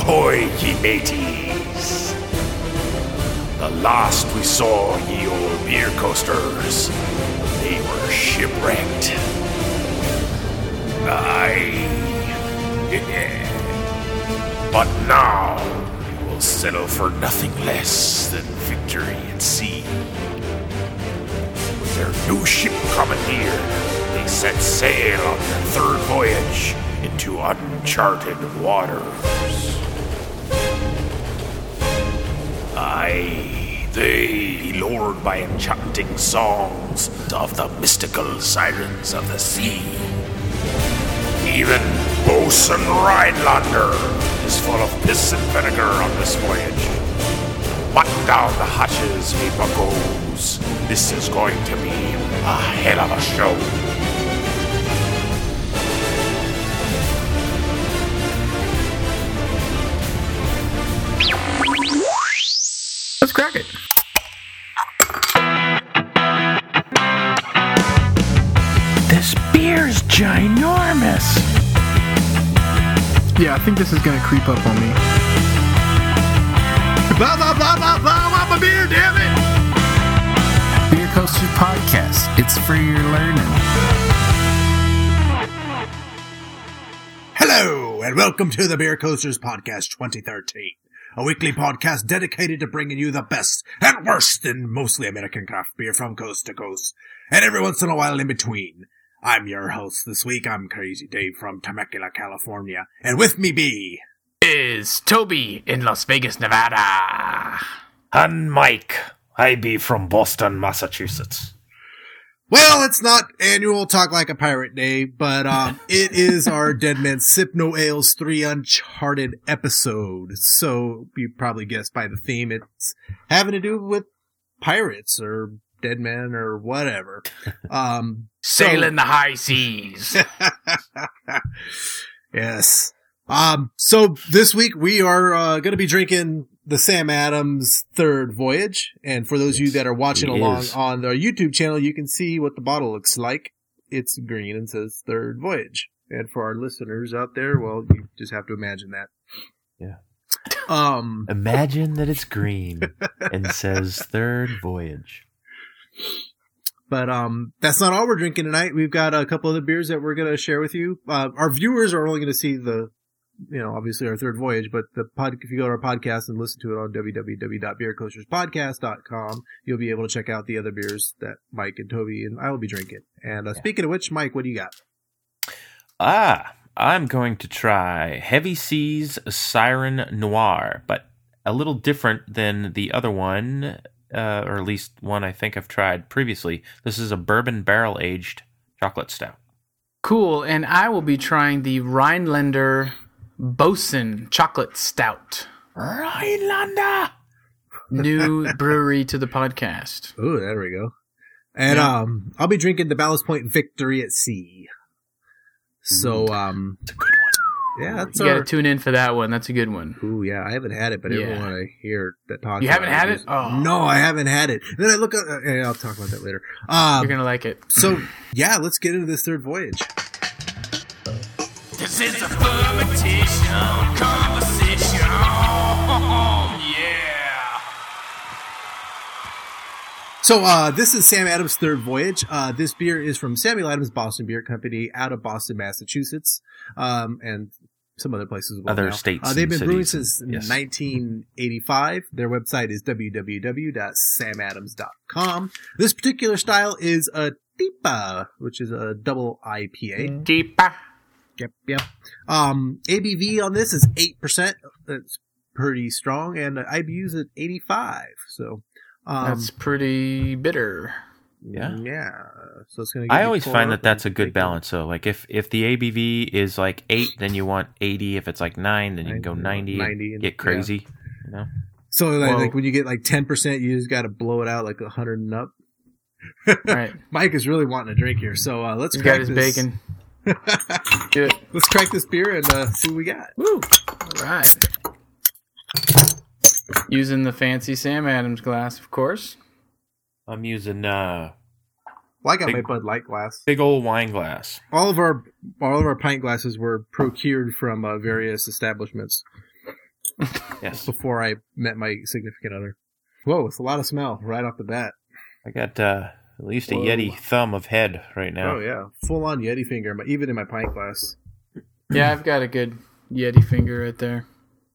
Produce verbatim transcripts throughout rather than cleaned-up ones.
Ahoy, ye mateys! The last we saw ye old beer coasters, they were shipwrecked. Aye. But now we will settle for nothing less than victory at sea. With their new ship commandeered, they set sail on their third voyage into uncharted waters. Aye, they, lured by enchanting songs of the mystical sirens of the sea. Even Bosun Rhinelander is full of piss and vinegar on this voyage. Button down the hatches, me buckos. This is going to be a hell of a show. Let's crack it. This beer's ginormous. Yeah, I think this is gonna creep up on me. Blah, blah, blah, blah, blah. I want my beer, damn it. Beer Coasters Podcast. It's for your learning. Hello, and welcome to the Beer Coasters Podcast twenty thirteen. A weekly podcast dedicated to bringing you the best and worst in mostly American craft beer from coast to coast, and every once in a while in between. I'm your host this week. I'm Crazy Dave from Temecula, California, and with me be... Is Toby in Las Vegas, Nevada. And Mike, I be from Boston, Massachusetts. Well, it's not annual Talk Like a Pirate Day, but um, it is our Dead Men Sip No Ales three Uncharted episode. So you probably guessed by the theme, it's having to do with pirates or dead men or whatever. Um, Sailing the high seas. Yes. Um, so this week we are uh, going to be drinking the Sam Adams Third Voyage. And for those yes, of you that are watching along is. on our YouTube channel, you can see what the bottle looks like. It's green and says Third Voyage. And for our listeners out there, well, you just have to imagine that. Yeah. Um, imagine that it's green and says Third Voyage. But um, that's not all we're drinking tonight. We've got a couple other beers that we're going to share with you. Uh, our viewers are only going to see the, you know, obviously our Third Voyage, but the pod, if you go to our podcast and listen to it on w w w dot beer coasters podcast dot com, you'll be able to check out the other beers that Mike and Toby and I will be drinking. And uh, yeah. Speaking of which, Mike, what do you got? Ah, I'm going to try Heavy Seas Siren Noir, but a little different than the other one. Uh, or at least one I think I've tried previously. This is a bourbon barrel-aged chocolate stout. Cool, and I will be trying the Rhinelander Bosun Chocolate Stout. Rhinelander! New brewery to the podcast. Oh, there we go. And yeah. um, I'll be drinking the Ballast Point Victory at Sea. So, um... It's a good one. Yeah, that's you our... got to tune in for that one. That's a good one. Ooh, yeah, I haven't had it, but yeah. everyone I hear that talks You about haven't had it? it? Oh. No, I haven't had it. And then I look at... Uh, yeah, I'll talk about that later. Um, You're going to like it. So, yeah, let's get into this Third Voyage. This is a fermentation conversation. Yeah. So, uh, this is Sam Adams' Third Voyage. Uh, this beer is from Samuel Adams Boston Beer Company out of Boston, Massachusetts, um, and some other places as well. Other now. states. Uh, they've been brewing cities. since Yes. nineteen eighty-five. Their website is w w w dot sam adams dot com. This particular style is a Deepa, which is a double I P A. Deepa. Yep, yep. Um, A B V on this is eight percent. That's pretty strong, and I B U's at eighty-five. So, um, that's pretty bitter. Yeah. Yeah. So it's gonna. I always find that that's a good balance. So, like, if, if the A B V is like eight, then you want eighty. If it's like nine, then you can go ninety. ninety and get crazy. Yeah. You know. So, like, like when you get like ten percent, you just got to blow it out like a hundred and up. Right. Mike is really wanting a drink here, so uh, let's. He's crack got his this. bacon. Good. Let's crack this beer and uh, see what we got. Woo! All right. Using the fancy Sam Adams glass, of course. I'm using uh, well, I got big, my Bud Light glass. Big old wine glass. All of our all of our pint glasses were procured from uh, various establishments. Yes. before I met my significant other. Whoa, it's a lot of smell right off the bat. I got uh, at least a Whoa. Yeti thumb of head right now. Oh yeah, full on Yeti finger, but even in my pint glass. Yeah, I've got a good Yeti finger right there.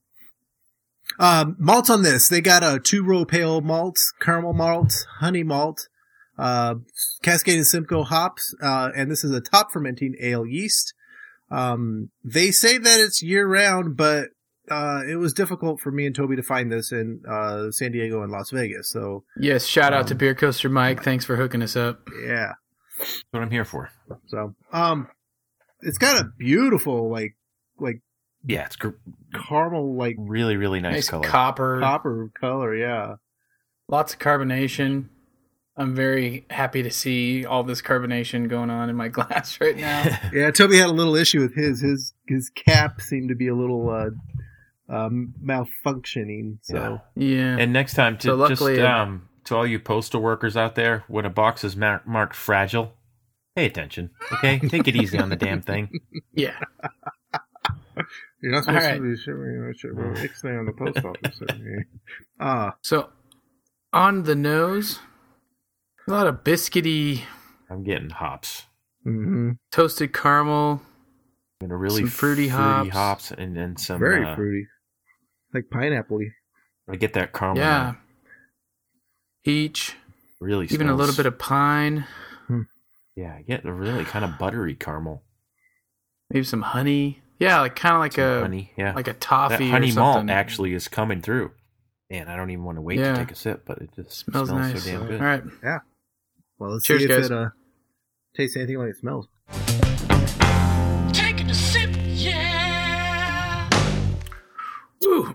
Um, malts on this. They got a two row pale malts, caramel malt, honey malt, uh, Cascade and Simcoe hops, uh, and this is a top fermenting ale yeast. Um, they say that it's year round, but, uh, it was difficult for me and Toby to find this in, uh, San Diego and Las Vegas. So, Yes, shout out Um, to Beer Coaster Mike. Thanks for hooking us up. yeah. That's what I'm here for. So, um, it's got a beautiful, like, like Yeah, it's gr- caramel, like really, really nice, Nice color. copper. copper color. Yeah. Lots of carbonation. I'm very happy to see all this carbonation going on in my glass right now. Yeah. Toby had a little issue with his, his, his cap seemed to be a little, uh, um, malfunctioning. So, Yeah. And next time, to So luckily, just uh, um, to all you postal workers out there, when a box is mar- marked fragile, pay attention. Okay, take it easy on the damn thing. yeah. you're not supposed All right. to be shipping Ixnay on the post office. Ah, So, on the nose, a lot of biscuity, I'm getting hops. mm-hmm. toasted caramel. I'm gonna really Some fruity hops. and then some Very uh, fruity. Like pineapple-y. I get that caramel. Yeah. Peach. really. Even a little smells- bit of pine. Yeah, I get a really kind of buttery caramel. Maybe some honey. Yeah, like kind of like Some a honey, yeah. like a That toffee honey or malt something. actually is coming through. Man, I don't even want to wait Yeah. to take a sip, but it just Smells, smells, nice. so damn good. All right. Well, let's Cheers, see if guys. it uh, tastes anything like it smells. Taking a sip, yeah. Ooh.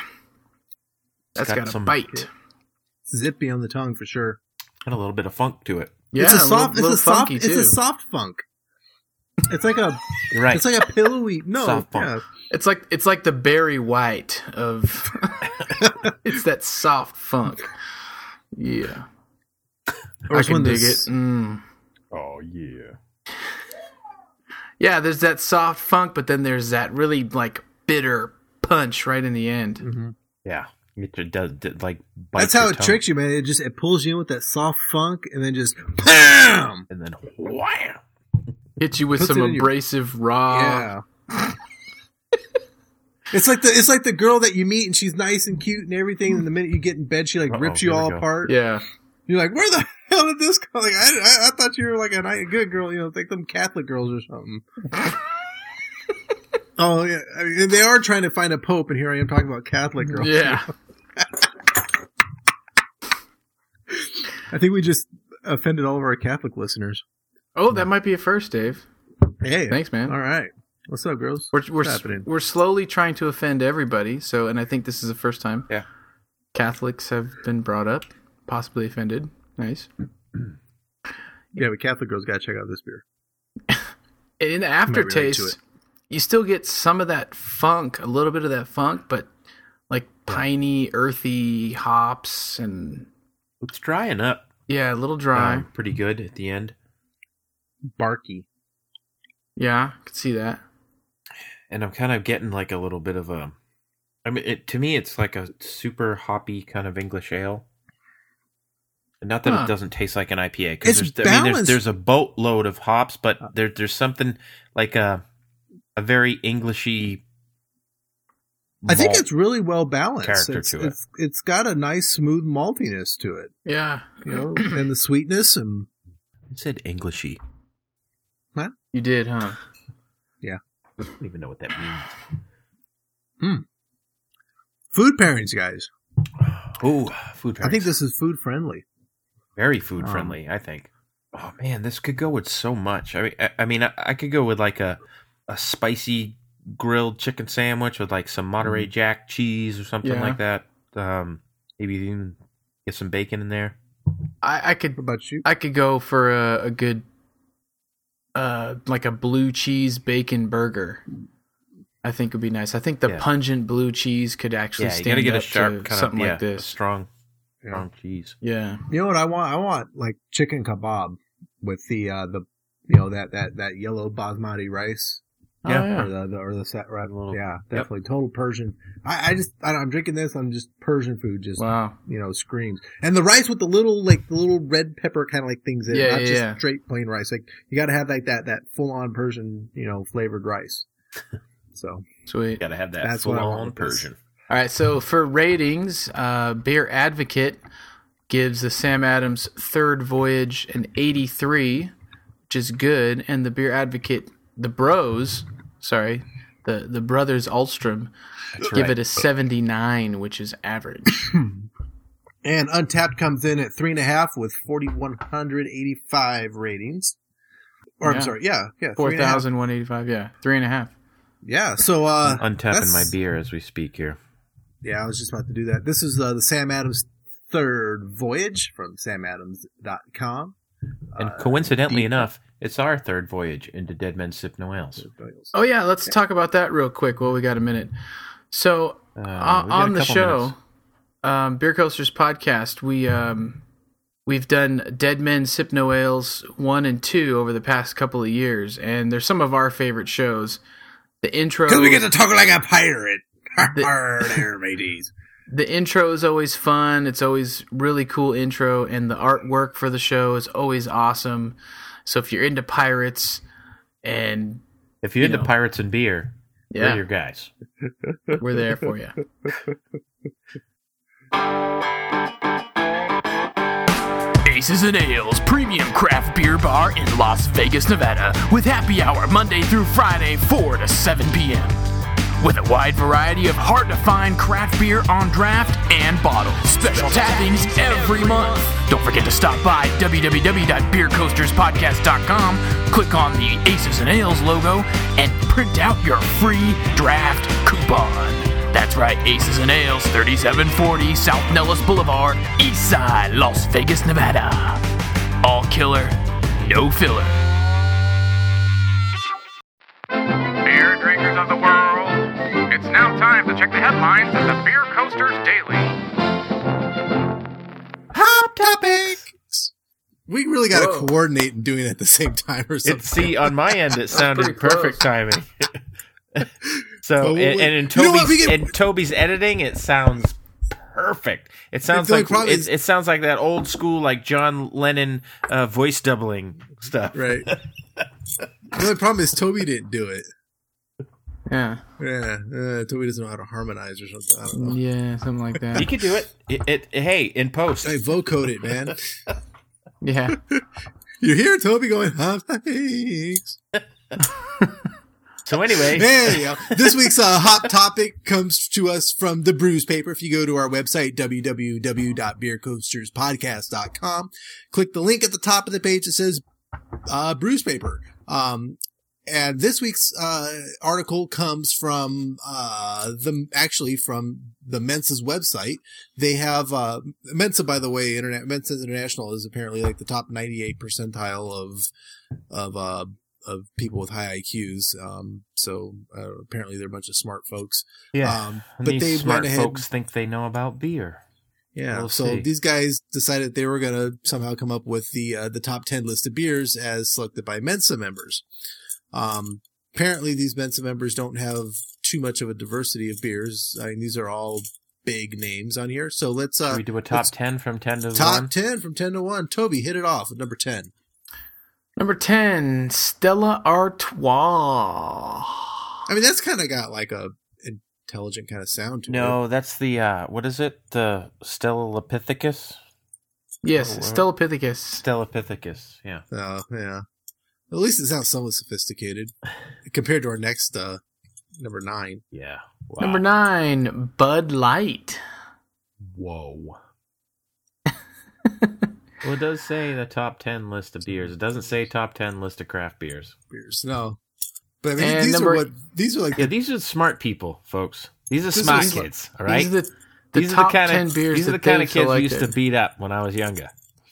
That's got got, a some- bite. Zippy on the tongue for sure. Got a little bit of funk to it. Yeah, it's a little- soft. little it's a soft. funky, It's too. a soft funk. It's like a. You're right. It's like a pillowy. No, Soft funk. yeah. It's like it's like the Barry White of. It's that soft funk. Yeah, Or I it's can one dig it. that's- Mm. Oh yeah. Yeah, there's that soft funk, but then there's that really like bitter punch right in the end. Mhm. Yeah. It just does it, like bites That's how your it tongue, tricks you, man. It just it pulls you in with that soft funk, and then just bam. and then wham. Hits you with Puts some it in your- abrasive raw. Yeah. It's like the it's like the girl that you meet and she's nice and cute and everything, and the minute you get in bed, she like Uh-oh, rips you here we all go. apart. Yeah. You're like, where the hell did this come? Like, I, I I thought you were like a nice, good girl, you know, like them Catholic girls or something. Oh yeah, I mean, they are trying to find a pope, and here I am talking about Catholic girls. Yeah. I think we just offended all of our Catholic listeners. Oh, that might be a first, Dave. Hey, Thanks, man. All right, what's up, girls? We're we're What's happening? we're slowly trying to offend everybody. So, and I think this is the first time. Yeah. Catholics have been brought up, possibly offended. Nice. Yeah, but Catholic girls gotta check out this beer. And in the relate to aftertaste, it. you still get some of that funk, a little bit of that funk, but like piney, earthy hops and It's drying up. yeah, a little dry. Um, pretty good at the end. Barky. Yeah, I could see that. And I'm kind of getting like a little bit of a. I mean, it, to me, it's like a super hoppy kind of English ale. And not that Huh. it doesn't taste like an I P A, because It's there's, I mean, there's, balanced. there's a boatload of hops, but there, there's something like a a very Englishy. I think malt. it's really well balanced. character it's, to it. It's, it's got a nice smooth maltiness to it, Yeah, you know, and the sweetness and I said Englishy. you did, huh? I don't even know what that means. food pairings, guys. Oh, food. I think pairings. this is food friendly. very food Um, friendly. I think. Oh man, this could go with so much. I mean, I, I mean, I, I could go with like a a spicy grilled chicken sandwich with like some Monterey Jack cheese or something Yeah. like that. Um, maybe even get some bacon in there. I, I could What about you? I could go for a, a good, uh, like a blue cheese bacon burger. I think would be nice. I think the Yeah. pungent blue cheese could actually Yeah, you stand gotta get up a sharp to kind something of yeah, like this. a strong, Yeah. strong cheese. Yeah, You know what I want? I want like chicken kebab with the uh the you know that that that yellow basmati rice. Oh, Yeah. yeah. or the, the or the set right. Little- Yeah, definitely total Persian. I, I just I don't, I'm drinking this. I'm just Persian food. Just Wow. you know screams. And the rice with the little like the little red pepper kind of like things in it, Yeah, not yeah, just yeah. straight plain rice. Like you got to have like that that full on Persian you know flavored rice. So Sweet. Got to have that That's what I want full-on with this. Persian. All right, so for ratings, uh, Beer Advocate gives the Sam Adams Third Voyage an eighty-three, which is good, and the Beer Advocate, the Bros, sorry, the, the Brothers Ulstrom, That's give right. it a seventy-nine, which is average. and Untapped comes in at three and a half with forty-one eighty-five ratings. Or Yeah. I'm sorry, yeah, yeah, four three and a half. thousand one hundred eighty-five, yeah, three and a half. Yeah, so uh, Untapping that's- my beer as we speak here. Yeah, I was just about to do that. This is uh, the Sam Adams Third Voyage from sam adams dot com. And Uh, coincidentally deep- enough, it's our third voyage into Dead Men Sip No Ales. Oh, yeah, let's talk about that real quick while we got a minute. So, Uh, on, we got on a the couple show, minutes. um, Beer Coasters podcast, we um, we've done Dead Men Sip No Ales one and two over the past couple of years, and they're some of our favorite shows. The intro, Because we get to talk like a pirate. The- there, mateys. the intro is always fun. It's always really cool intro, and the artwork for the show is always awesome. So if you're into pirates, and If you're you into know. pirates and beer, Yeah. we're your guys. we're there for you. Aces and Ales Premium Craft Beer Bar in Las Vegas, Nevada, with happy hour Monday through Friday, four to seven p.m. With a wide variety of hard-to-find craft beer on draft and bottle. Special tappings every month. Don't forget to stop by w w w dot beer coasters podcast dot com, click on the Aces and Ales logo, and print out your free draft coupon. That's right, Aces and Ales, thirty-seven forty South Nellis Boulevard, East Side, Las Vegas, Nevada. All killer, no filler. Beer drinkers of the world, it's now time to check the headlines of the Beer Coasters Daily. Hot topics. We really got to Whoa. coordinate and doing it at the same time or something. It, see, on my end, it sounded pretty close. perfect timing. so, Well, and, we- and in you know what, Toby's we get- in Toby's editing, it sounds perfect. It sounds The only like problem it, is- it sounds like that old school, like John Lennon uh, voice doubling stuff. Right. The only problem is Toby didn't do it. Yeah, Yeah, uh, Toby doesn't know how to harmonize or something. I don't know. yeah, something like He that. could do it. It, it. Hey, in post. I vocode it, man. Yeah. You hear Toby going, hot topics. So anyway, Anyhow, this week's uh, hot topic comes to us from the Brews Paper. If you go to our website, w w w dot beer coasters podcast dot com, click the link at the top of the page that says uh, Brews Paper. Um, and this week's uh, article comes from uh, the actually from the Mensa's website. They have uh, Mensa, by the way, Internet Mensa International is apparently like the top ninety-eight percentile of of uh, of people with high I Qs. Um, so uh, apparently they're a bunch of smart folks. yeah. Um, and but these they smart went ahead. folks think they know about beer. Yeah. We'll so see. these guys decided they were going to somehow come up with the uh, the top ten list of beers as selected by Mensa members. Um, apparently these Mensa members don't have too much of a diversity of beers. I mean, these are all big names on here. So let's uh, Should we do a top let's- ten from ten to top one? ten from ten to one. Toby, hit it off with number ten. Number ten, Stella Artois. I mean, that's kind of got like a intelligent kind of sound to it. No, that's the uh, what is it? The Stellapithecus. Yes, Oh, Stella Pithecus. Stellapithecus. Yeah. Oh, yeah. At least it sounds somewhat sophisticated compared to our next uh, number nine. Yeah. Wow. Number nine, Bud Light. Whoa. Well, it does say the top ten list of beers. It doesn't say top ten list of craft beers. Beers, no. But I mean, And these number- are what these are like. Yeah, these are smart people, folks. These are This smart is- kids, all right? These are the, the These top are the kind ten of beers these are the that kind of they've kids we used to selected. beat up when I was younger.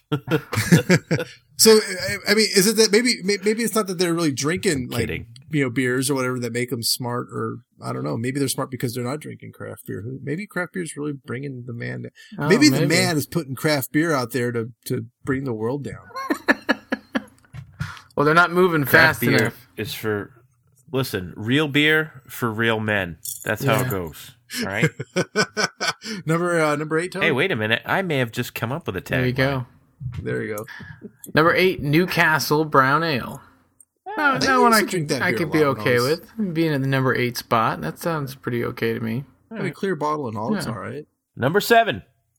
So I, I mean, is it that maybe may- maybe it's not that they're really drinking like Kidding. you know beers or whatever that make them smart, or I don't know. Maybe they're smart because they're not drinking craft beer. Maybe craft beer is really bringing the man. Down. Oh, maybe the man is putting craft beer out there to to bring the world down. Well, they're not moving Craft fast beer enough. is for listen, real beer for real men. That's how Yeah. it goes. All right. number uh, number eight, Tony? Hey, wait a minute. I may have just come up with a tagline. There you go. There you go. Number eight, Newcastle Brown Ale. No, I that one I used to drink could, that I beer could a be lot when I okay was- with. Being in the number eight spot, that sounds pretty okay to me. I mean, clear bottle and all, it's Yeah. all right. Number seven,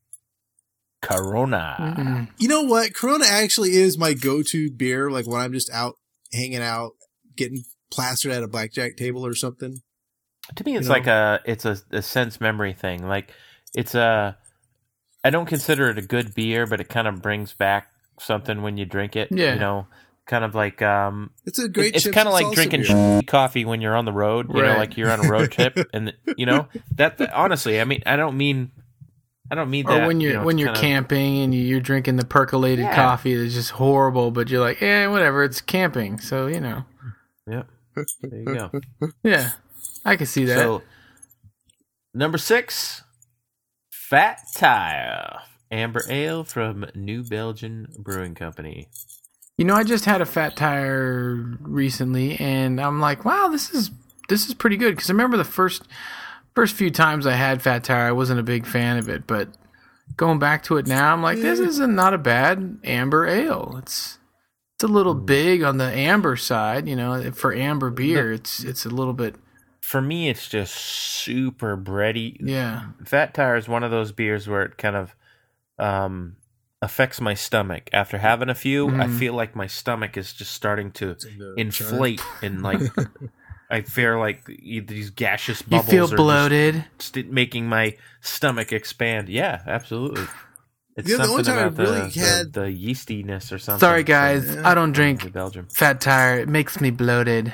Corona. Mm-mm. You know what? Corona actually is my go-to beer, like when I'm just out hanging out, getting plastered at a blackjack table or something. To me, it's You know? like a it's a, a sense memory thing. Like it's a. I don't consider it a good beer, but it kind of brings back something when you drink it. Yeah. You know, kind of like um. It's a great. It's chips kind of and like salsa drinking beer. shitty coffee when you're on the road. You know, Right. like you're on a road trip, and you know that. that- honestly, I mean, I don't mean. I don't mean that. Or when you're you know, when to you're kinda- camping and you're drinking the percolated Yeah. coffee that's just horrible, but you're like, eh, whatever, it's camping, so you know, Yep. There you go. yeah, I can see that. So, number six, Fat Tire Amber Ale from New Belgian Brewing Company. You know, I just had a Fat Tire recently, and I'm like, wow, this is this is pretty good. Because I remember the first first few times I had Fat Tire, I wasn't a big fan of it, but going back to it now, I'm like, this is a, not a bad amber ale. It's it's a little big on the amber side, you know, for amber beer. It's it's a little bit, For me, it's just super bready. yeah, Fat Tire is one of those beers where it kind of um, affects my stomach. After having a few, I Mm. feel like my stomach is just starting to the inflate and like I feel like these gaseous you bubbles feel are just bloated. st- making my stomach expand. Yeah, absolutely. It's Yeah, the only something time I about the, really the, had- the yeastiness or something. Sorry, guys, Yeah. I don't New drink Belgium Fat Tire. It makes me bloated.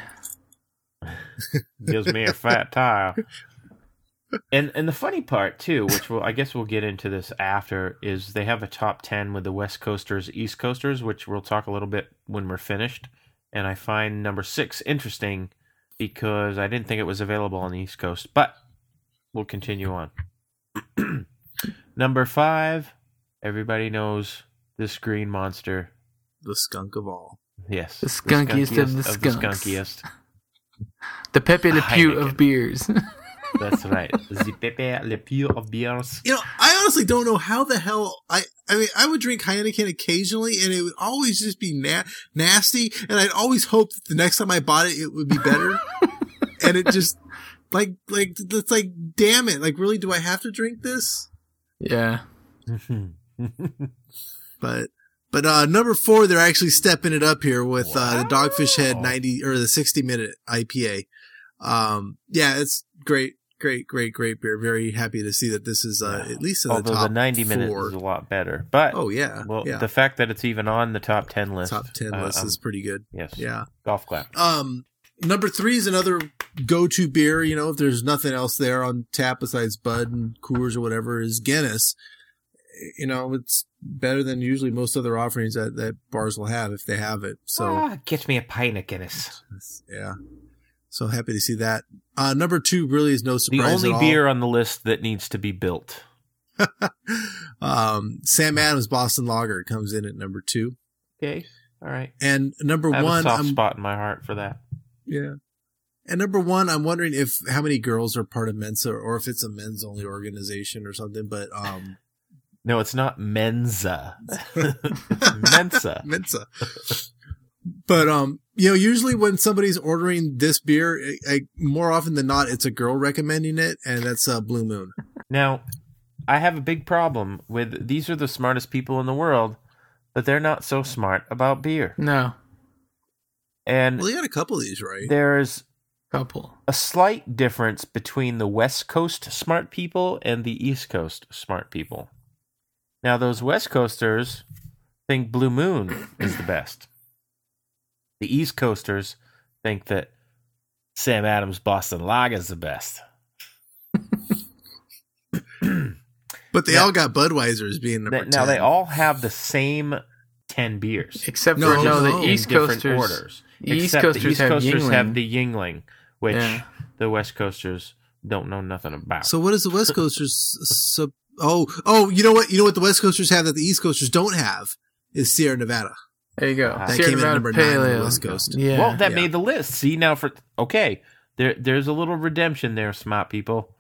gives me a fat tire. And and the funny part too, which we'll, I guess we'll get into this after, is they have a top ten with the West Coasters, East Coasters, which we'll talk a little bit when we're finished. And I find number six interesting because I didn't think it was available on the East Coast, but we'll continue on. Number five, everybody knows this green monster. The skunk of all. Yes, The skunkiest of the skunks. skunkiest. The Pepe Le Pew Heineken. of beers. That's right. The Pepe Le Pew of beers. You know, I honestly don't know how the hell I. I mean, I would drink Heineken occasionally, and it would always just be na- nasty. And I'd always hope that the next time I bought it, it would be better. And it just like like it's like, damn it! Like, really, do I have to drink this? Yeah. But but uh number four, they're actually stepping it up here with uh the Dogfish Head ninety or the sixty minute I P A. Um, yeah, it's great, great, great, great beer. Very happy to see that this is uh at least in the Although top the ninety minutes four. is a lot better. But Oh yeah, well, yeah. the fact that it's even on the top ten list. top ten uh, list um, is pretty good. yes. Yeah. Golf clap. Um, number three is another go-to beer. You know, if there's nothing else there on tap besides Bud and Coors or whatever, is Guinness. You know, it's better than usually most other offerings that, that bars will have if they have it. So, ah, get me a pint of Guinness. yeah. So happy to see that. Uh, number two really is no The surprise only at all. beer on the list that needs to be built. um, Sam Adams Boston Lager comes in at number two. Okay. All right. And number I have one, a soft I'm, spot in my heart for that. yeah. And number one, I'm wondering if how many girls are part of Mensa or if it's a men's only organization or something. But um, No, it's not Mensa. It's Mensa. Mensa. But um, you know, usually when somebody's ordering this beer, I, I, more often than not, it's a girl recommending it, and that's uh, Blue Moon. Now, I have a big problem with these are the smartest people in the world, but they're not so smart about beer. No. And Well, you got a couple of these, right? there's Couple. a slight difference between the West Coast smart people and the East Coast smart people. Now, those West Coasters think Blue Moon is the best. The East Coasters think that Sam Adams Boston Lager is the best. But they Now- all got Budweiser as being number Th- Now, ten. they all have the same ten beers. Except No, for no, no, the in East in different Coasters. orders. the East Except Coasters the East have Coasters Yingling. have the Yingling, which Yeah. the West Coasters don't know nothing about. So what does the West Coasters? So, oh, oh, you know what? You know what the West Coasters have that the East Coasters don't have is Sierra Nevada. There you go. That That Sierra came in at Nevada number nine Pale on the Ale. West Coast. Yeah. Well, that Yeah. made the list. See, now for okay, there there's a little redemption there, smart people.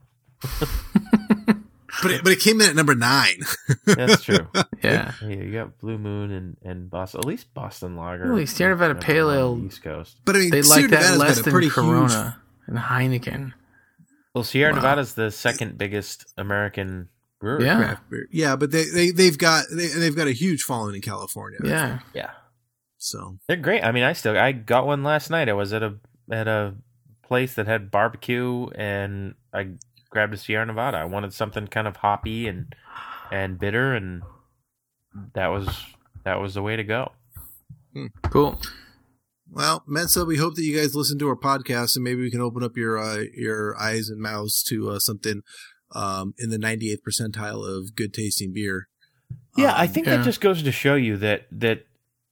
But it, but it came in at number nine. That's true. yeah. Yeah, you got Blue Moon and, and Boston. At least Boston Lager. Really, Sierra Nevada number Pale one on Ale- the East Coast. But I mean, They Sierra like that Nevada's less got a than pretty Corona and Heineken. Well, Sierra Wow. Nevada's the second biggest American brewery. Yeah. huge craft beer. Yeah, but they they they've got they, they've got a huge following in California. Yeah. Yeah. So They're great. I mean, I still I got one last night. I was at a at a place that had barbecue, and I grabbed a Sierra Nevada. I wanted something kind of hoppy and and bitter, and that was that was the way to go. Cool. well, Mensa, we hope that you guys listen to our podcast, and maybe we can open up your uh, your eyes and mouths to uh, something um, in the ninety-eighth percentile of good tasting beer. Yeah, I Um, think yeah. that just goes to show you that that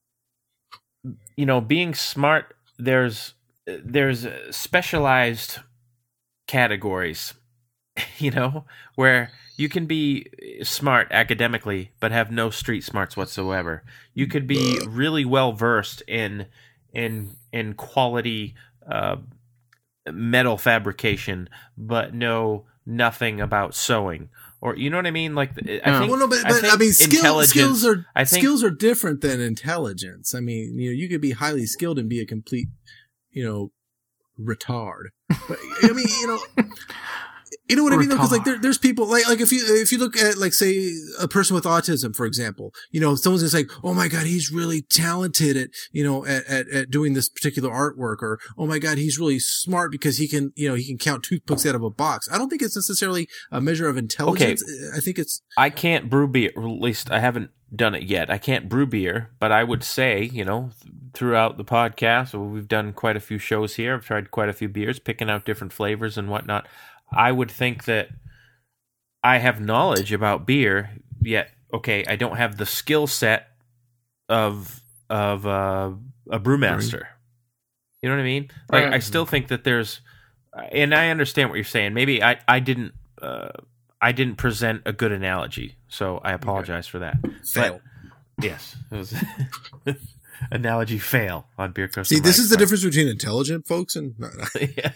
you know, being smart, there's there's specialized categories, you know, where you can be smart academically but have no street smarts whatsoever. You could be really well versed in in in quality uh, metal fabrication but know nothing about sewing. Or you know what I mean? Like I Yeah. think Well, no, but, I, but I, think mean, skill, intelligence- skills are I think skills are different than intelligence. I mean, you know, you could be highly skilled and be a complete, you know, retard. But I mean, you know, you know what I mean? Because like, there, there's people like like if you if you look at like say a person with autism, for example, you know, someone's gonna say, oh my god, he's really talented at you know at, at at doing this particular artwork, or oh my god, he's really smart because he can you know he can count toothpicks out of a box. I don't think it's necessarily a measure of intelligence. I think it's I can't brew beer. Or at least I haven't done it yet. I can't brew beer, but I would say, you know, th- throughout the podcast, well, we've done quite a few shows here. I've tried quite a few beers, picking out different flavors and whatnot. I would think that I have knowledge about beer, yet okay, I don't have the skill set of of uh, a brewmaster. You know what I mean? Like Right. I still think that there's, and I understand what you're saying. Maybe I I didn't. Uh, I didn't present a good analogy, so I apologize for that. fail. But, yes, it was analogy fail on Beer Coaster. See, this Mike, is the but- difference between intelligent folks and no, no. yeah.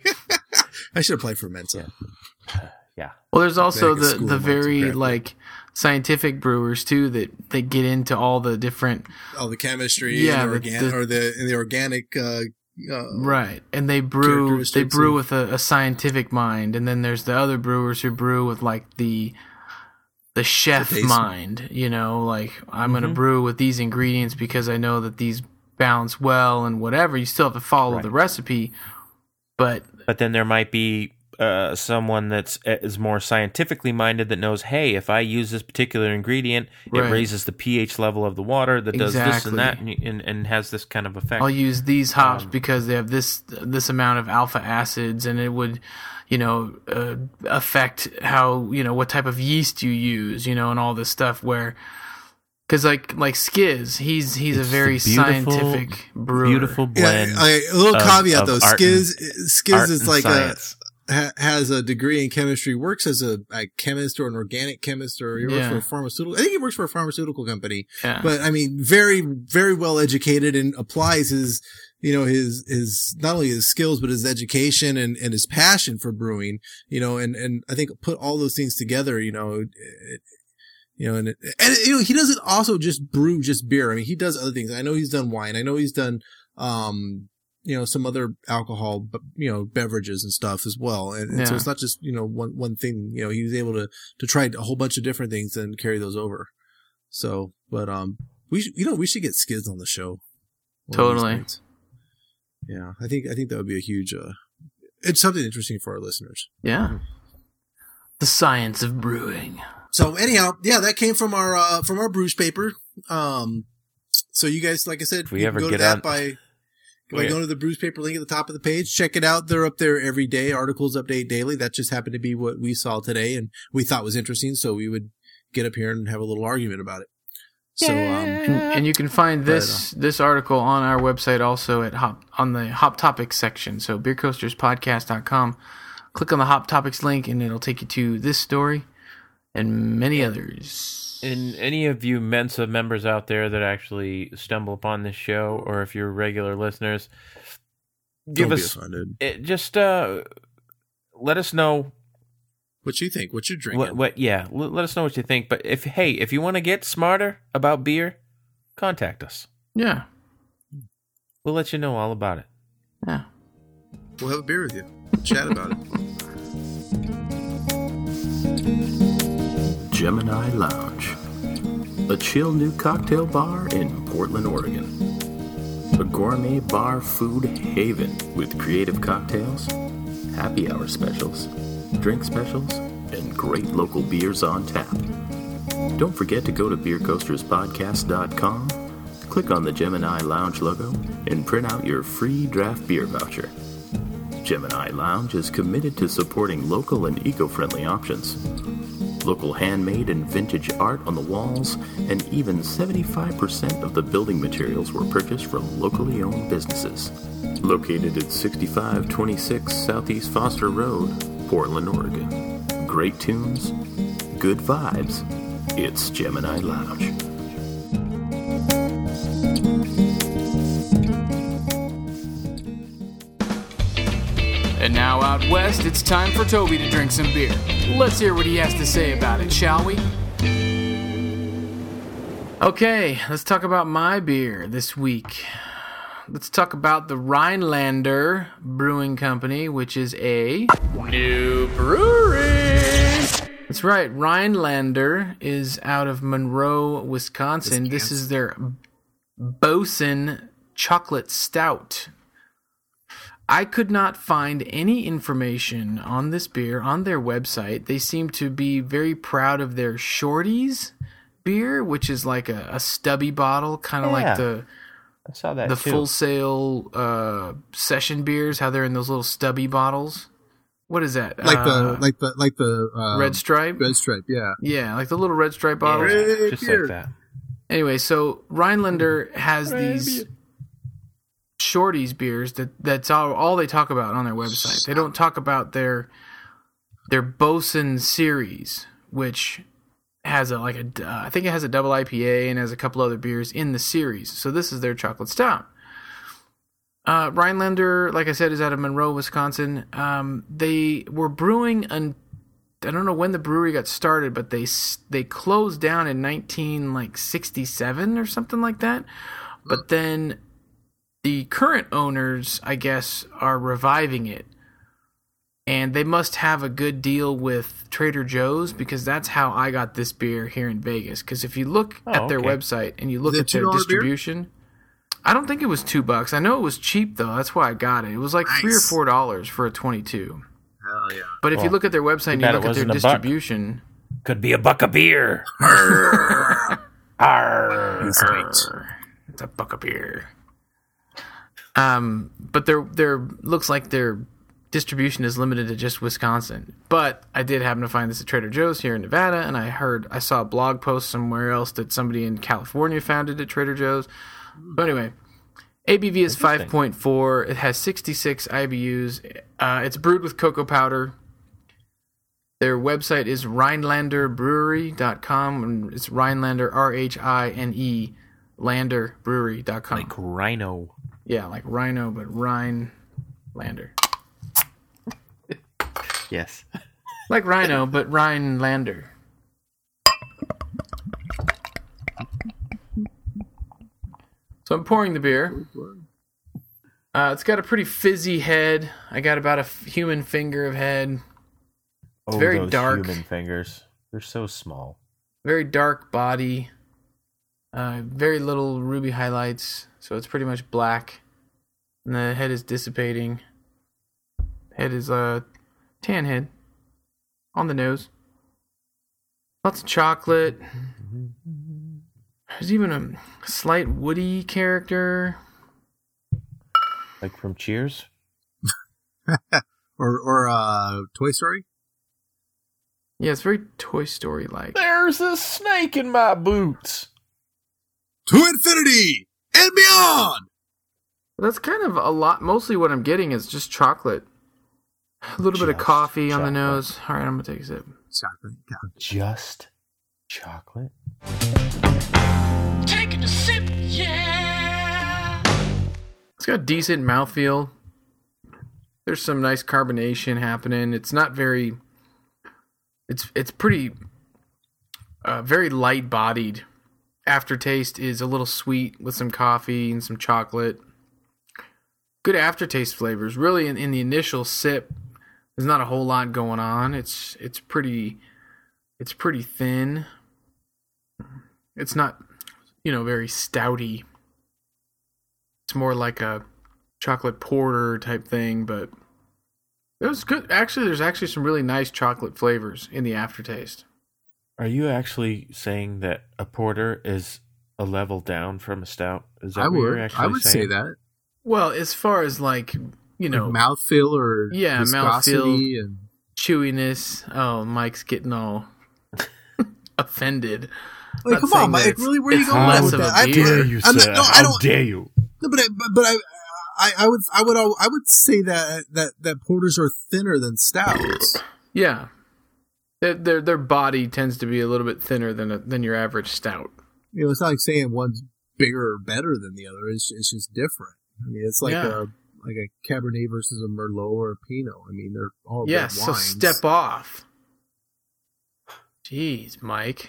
I should apply for Mensa. yeah. Well, there's also Make a the, school the of arts and very craft beer. like scientific brewers too that they get into all the different All the chemistry, Yeah, and the, the- organ- the- or the and the organic. Uh, uh, right, and they brew they characteristics brew of- with a, a scientific mind, and then there's the other brewers who brew with like the the chef taste. mind. You know, like I'm gonna Mhm. brew with these ingredients because I know that these balance well and whatever. You still have to follow Right. the recipe, but But then there might be uh, someone that's is more scientifically minded that knows, hey, if I use this particular ingredient, Right. it raises the pH level of the water that does this Exactly. and that, and, and, and has this kind of effect. I'll use these hops Um, because they have this this amount of alpha acids, and it would, you know, uh, affect how you know what type of yeast you use, you know, and all this stuff. Where, because like like Skiz, he's he's It's a very the beautiful- scientific brewer. Beautiful blend. Yeah, I, a little of- caveat of though. art Skiz, and- Skiz art is and like science. a ha, has a degree in chemistry, works as a, a chemist or an organic chemist, or he works Yeah. for a pharmaceutical. I think he works for a pharmaceutical company. Yeah. But I mean, very very well educated and applies his you know his his not only his skills but his education and and his passion for brewing. You know, and and I think put all those things together. You know. It, You know, and, it, and you know, he doesn't also just brew just beer. I mean, he does other things. I know he's done wine. I know he's done, um, you know, some other alcohol, but you know, beverages and stuff as well. And, and so Yeah. it's not just, you know, one, one thing, you know, he was able to, to try a whole bunch of different things and carry those over. So, but, um, we should, you know, we should get Skids on the show. one of these Totally. nights. Yeah. I think, I think that would be a huge, uh, it's something interesting for our listeners. Yeah. The science of brewing. So anyhow, yeah, that came from our uh, from our Bruce paper. Um, so you guys, like I said, If we you ever can go get to that on- by by We- going to the Bruce paper link at the top of the page. Check it out; they're up there every day. Articles update daily. That just happened to be what we saw today, and we thought was interesting. So we would get up here and have a little argument about it. So um, And, and you can find this this article on our website also at hop on the Hop Topics section. So beer coasters podcast dot com. Click on the Hop Topics link and it'll take you to this story and many others. And any of you Mensa members out there that actually stumble upon this show, or if you're regular listeners, give Don't us be offended. it, just uh, let us know What you think? What you drinking? what. What? Yeah, let, let us know what you think. But if hey, if you want to get smarter about beer, contact us. Yeah. We'll let you know all about it. Yeah. We'll have a beer with you. We'll chat about it. Gemini Lounge, a chill new cocktail bar in Portland, Oregon. A gourmet bar food haven with creative cocktails, happy hour specials, drink specials, and great local beers on tap. Don't forget to go to beer coasters podcast dot com, click on the Gemini Lounge logo, and print out your free draft beer voucher. Gemini Lounge is committed to supporting local and eco-friendly options. Local handmade and vintage art on the walls, and even seventy-five percent of the building materials were purchased from locally owned businesses. Located at sixty-five twenty-six Southeast Foster Road, Portland, Oregon. Great tunes, good vibes. It's Gemini Lounge. And now out west, it's time for Toby to drink some beer. Let's hear what he has to say about it, shall we? Okay, let's talk about my beer this week. Let's talk about the Rhinelander Brewing Company, which is a new brewery. That's right, Rhinelander is out of Monroe, Wisconsin. This is their Bosun Chocolate Stout. I could not find any information on this beer on their website. They seem to be very proud of their Shorties beer, which is like a, a stubby bottle, kind of Yeah, like the I saw that the too. Full Sail uh, session beers, how they're in those little stubby bottles. What is that? Like Uh, the like the like the um, Red Stripe? Red Stripe, yeah. Yeah, like the little Red Stripe bottles. Yeah, Red just beer. like that. Anyway, so Rhinelander has these Shorties beers that that's all, all they talk about on their website. They don't talk about their their Bosun series, which has a like a uh, I think it has a double I P A and has a couple other beers in the series. So this is their chocolate stout. Uh, Rhinelander, like I said, is out of Monroe, Wisconsin. Um, they were brewing an I don't know when the brewery got started, but they they closed down in nineteen like sixty-seven or something like that. But then the current owners, I guess, are reviving it. And they must have a good deal with Trader Joe's, because that's how I got this beer here in Vegas. Because if you look Oh, at their okay. website and you look Is it at their two dollar beer? distribution, I don't think it was two bucks. I know it was cheap though. That's why I got it. It was like three or Nice. four dollars for a twenty-two. Hell yeah. But if you Well, look at their website and you bad look it at their wasn't a buck. distribution, Could be a buck of beer. Arr. it's a buck of beer. Um, but their their looks like their distribution is limited to just Wisconsin. But I did happen to find this at Trader Joe's here in Nevada, and I heard I saw a blog post somewhere else that somebody in California found it at Trader Joe's. But anyway, A B V is five point four. It has sixty-six I B Us. Uh, it's brewed with cocoa powder. Their website is Rhinelander Brewery dot com, and it's Rhinelander, R H I N E, Lander Brewery dot com. Like rhino. Yeah, like Rhino, but Rhinelander. Yes. Like Rhino, but Rhinelander. So I'm pouring the beer. Uh, it's got a pretty fizzy head. I got about a f- human finger of head. It's very those dark. Human fingers. They're so small. Very dark body. Uh, very little ruby highlights. So it's pretty much black. And the head is dissipating. Head is a uh, tan head. On the nose. Lots of chocolate. There's even a slight woody character. Like from Cheers. Or or uh Toy Story? Yeah, it's very Toy Story like. There's a snake in my boots. To infinity and beyond. That's kind of a lot. Mostly what I'm getting is just chocolate. A little bit of Just coffee on the chocolate. nose. All right, I'm gonna take a sip. Chocolate. Yeah. Just Chocolate. Taking a sip, yeah. It's got decent mouthfeel. There's some nice carbonation happening. It's not very. It's it's pretty. Uh, very light bodied. Aftertaste is a little sweet with some coffee and some chocolate. Good aftertaste flavors. Really, in, in the initial sip, there's not a whole lot going on. It's it's pretty. It's pretty thin. It's not, you know, very stouty. It's more like a chocolate porter type thing, but it was good. Actually, there's actually some really nice chocolate flavors in the aftertaste. Are you actually saying that a porter is a level down from a stout? Is that I what you're would. actually I would saying? say that. Well, as far as like, you know, Like mouthfeel or Yeah, viscosity mouthfeel. and chewiness. Oh, Mike's getting all offended. Like, Not come saying on, that Mike. it's- Really, where are you it's going less with of a that? I- beer. you, I'm not- sir? no, I How don't- dare you? No, but I, but I, I, I would, I would, I would say that that that porters are thinner than stouts. Yeah, their their their body tends to be a little bit thinner than a, than your average stout. You know, it's not like saying one's bigger or better than the other. It's it's just different. I mean, it's like Yeah. a like a Cabernet versus a Merlot or a Pinot. I mean, they're all Yeah, red so wines. step off. Jeez, Mike.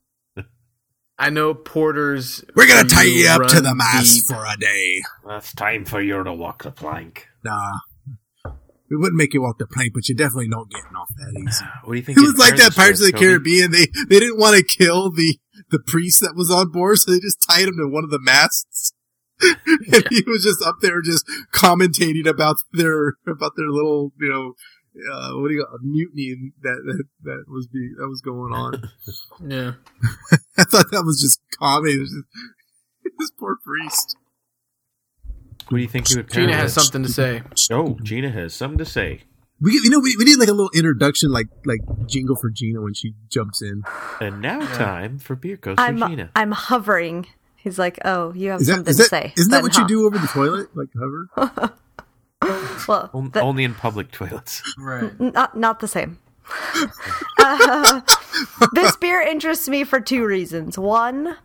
I know porters. We're gonna for tie you up to run the mast deep. for a day. Well, it's time for you to walk the plank. Nah, we wouldn't make you walk the plank, but you definitely don't getting off that easy. What do you think? It was like that Pirates Pirates of the Cody? Caribbean. They they didn't want to kill the the priest that was on board, so they just tied him to one of the masts. And he was just up there, just commentating about their about their little, you know, uh, what do you got, mutiny that that that was be that was going on. Yeah. I thought that was just comedy. It was just, this poor priest. What do you think he would pair Gina with? has something to say. Oh, Gina has something to say. We you know we we need like a little introduction, like like jingle for Gina when she jumps in. And now time for Beer Coaster I'm Gina. I'm hovering. He's like, oh, you have Is that something is that to say. isn't that Then what you huh. do over the toilet, like hover? Well, On- the- Only in public toilets. Right. not not the same. uh, this beer interests me for two reasons. One,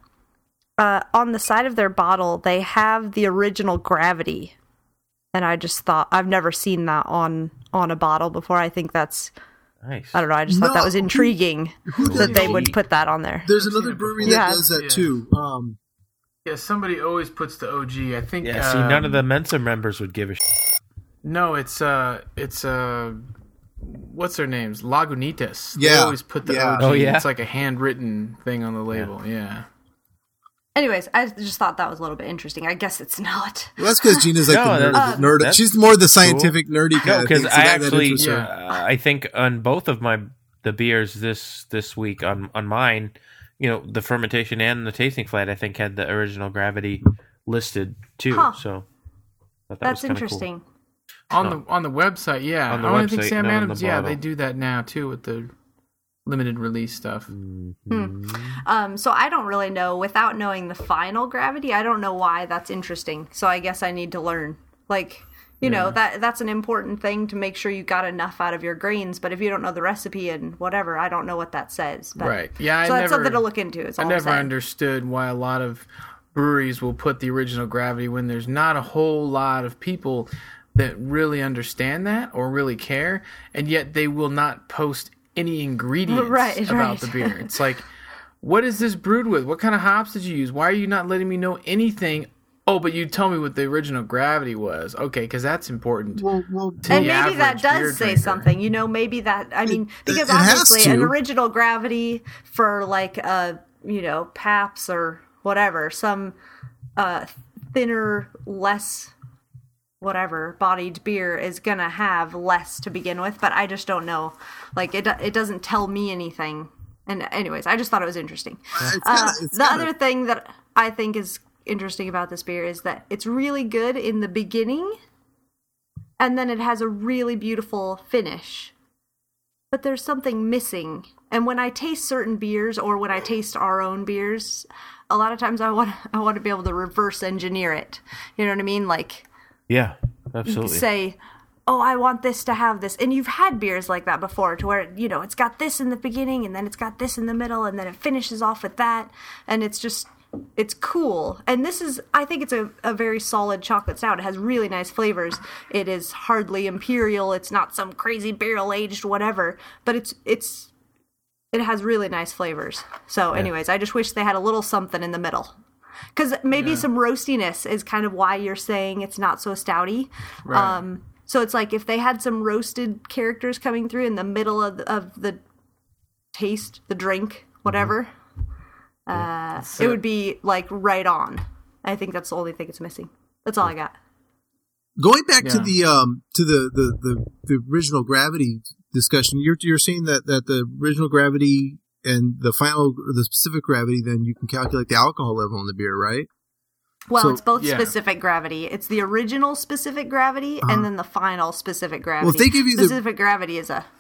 uh, on the side of their bottle, they have the original Gravity, and I just thought I've never seen that on on a bottle before. I think that's Nice. I don't know. I just thought that No, was who- intriguing who that does they it? would put that on there. There's another brewery that Yeah. does that Yeah. too. Um, Yeah, somebody always puts the O G. I think. Yeah, see, none of um, the Mensa members would give a shit. No, it's uh, it's uh, what's their names? Lagunitas. They Yeah, always put the yeah. O G. Oh, yeah? It's like a handwritten thing on the label. Yeah. Anyways, I just thought that was a little bit interesting. I guess it's not. well, that's because Gina's like No, the nerd. that's- nerd. that's She's more the scientific, nerdy kind No, of because thing. I that- that actually, interests her. Yeah. uh, I think on both of my the beers this this week on on mine, you know, the fermentation and the tasting flight, I think had the original Gravity listed too. Huh. So I thought that That's was kinda interesting. On No. the on the website, yeah. On the I only think website, Sam not on the Adams, yeah, bottle. they do that now too with the limited release stuff. Cool. Um, so I don't really know, without knowing the final Gravity, I don't know why that's interesting. So I guess I need to learn. Like, you know, that that's an important thing to make sure you got enough out of your grains. But if you don't know the recipe and whatever, I don't know what that says. But, Right. Yeah, I So that's never- something to look into. Is all I I'm never saying. understood why a lot of breweries will put the original Gravity when there's not a whole lot of people that really understand that or really care, and yet they will not post any ingredients Right, about right. the beer. It's like, what is this brewed with? What kind of hops did you use? Why are you not letting me know anything? Oh, but you tell me what the original Gravity was. Okay, because that's important. Well, well, to And the maybe that average beer does say drinker. something, you know, maybe that, I mean, because it has obviously an to. original Gravity for like, uh, you know, Pabst or whatever, some uh, thinner, less whatever bodied beer is gonna have less to begin with, but I just don't know. Like, it, it doesn't tell me anything. And anyways, I just thought it was interesting. it's Uh, kinda, it's the kinda, other thing that I think is interesting about this beer is that it's really good in the beginning, and then it has a really beautiful finish. But there's something missing. And when I taste certain beers, or when I taste our own beers, a lot of times I want I want to be able to reverse engineer it. You know what I mean? Like, Yeah, absolutely. say, oh, I want this to have this. And you've had beers like that before to where, you know, it's got this in the beginning and then it's got this in the middle and then it finishes off with that. And it's just, it's cool. And this is, I think it's a, a very solid chocolate stout. It has really nice flavors. It is hardly imperial. It's not some crazy barrel aged whatever, but it's, it's, it has really nice flavors. So anyways, I just wish they had a little something in the middle. Because maybe yeah. some roastiness is kind of why you're saying it's not so stouty. Right. Um, so it's like if they had some roasted characters coming through in the middle of the, of the taste, the drink, whatever, mm-hmm. uh, it would be like right on. I think that's the only thing it's missing. That's all I got. Going back Yeah. to the um to the, the, the, the original Gravity discussion, you're you're saying that, that the original Gravity and the final, the specific Gravity, then you can calculate the alcohol level in the beer, right? Well, So- it's both yeah. specific gravity. It's the original specific gravity Uh-huh. and then the final specific gravity. Well, if they give you the- specific gravity is a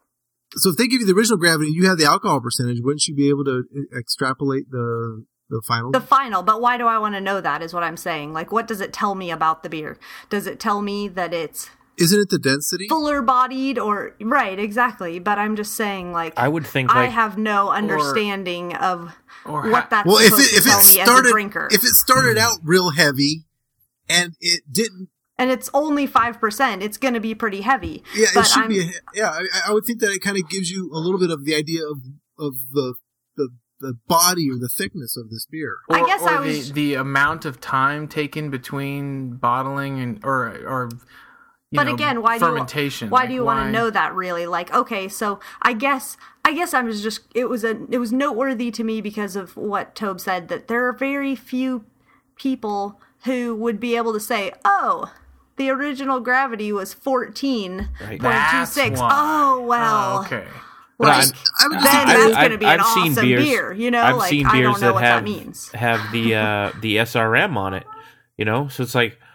So if they give you the original Gravity and you have the alcohol percentage, wouldn't you be able to e- extrapolate the the final? the final. But why do I want to know that? Is what I'm saying. Like, what does it tell me about the beer? Does it tell me that it's Isn't it the density? fuller bodied or right? Exactly. But I'm just saying, like, I would think I like have no understanding of or what ha- that's Well, if supposed it if to tell it me as a started drinker. if it started out real heavy and it didn't, and it's only five percent, it's going to be pretty heavy. yeah, but it should I'm, be. A, yeah, I, I would think that it kind of gives you a little bit of the idea of of the the the body or the thickness of this beer. Or, I guess or I the, was- the amount of time taken between bottling and or or you but know, again, why do fermentation. you why Like, do you want to know that really? Like, okay, so I guess I guess I was just it was a it was noteworthy to me because of what Tobe said that there are very few people who would be able to say, oh, the original Gravity was fourteen point two six. why. Oh well. Oh, okay. But Like, I'm- I would then just think that- that's I- going to be I've an seen awesome beers- beer, you know? I've like, seen I beers don't know that what have that means. have the uh, the S R M on it, you know. So it's like,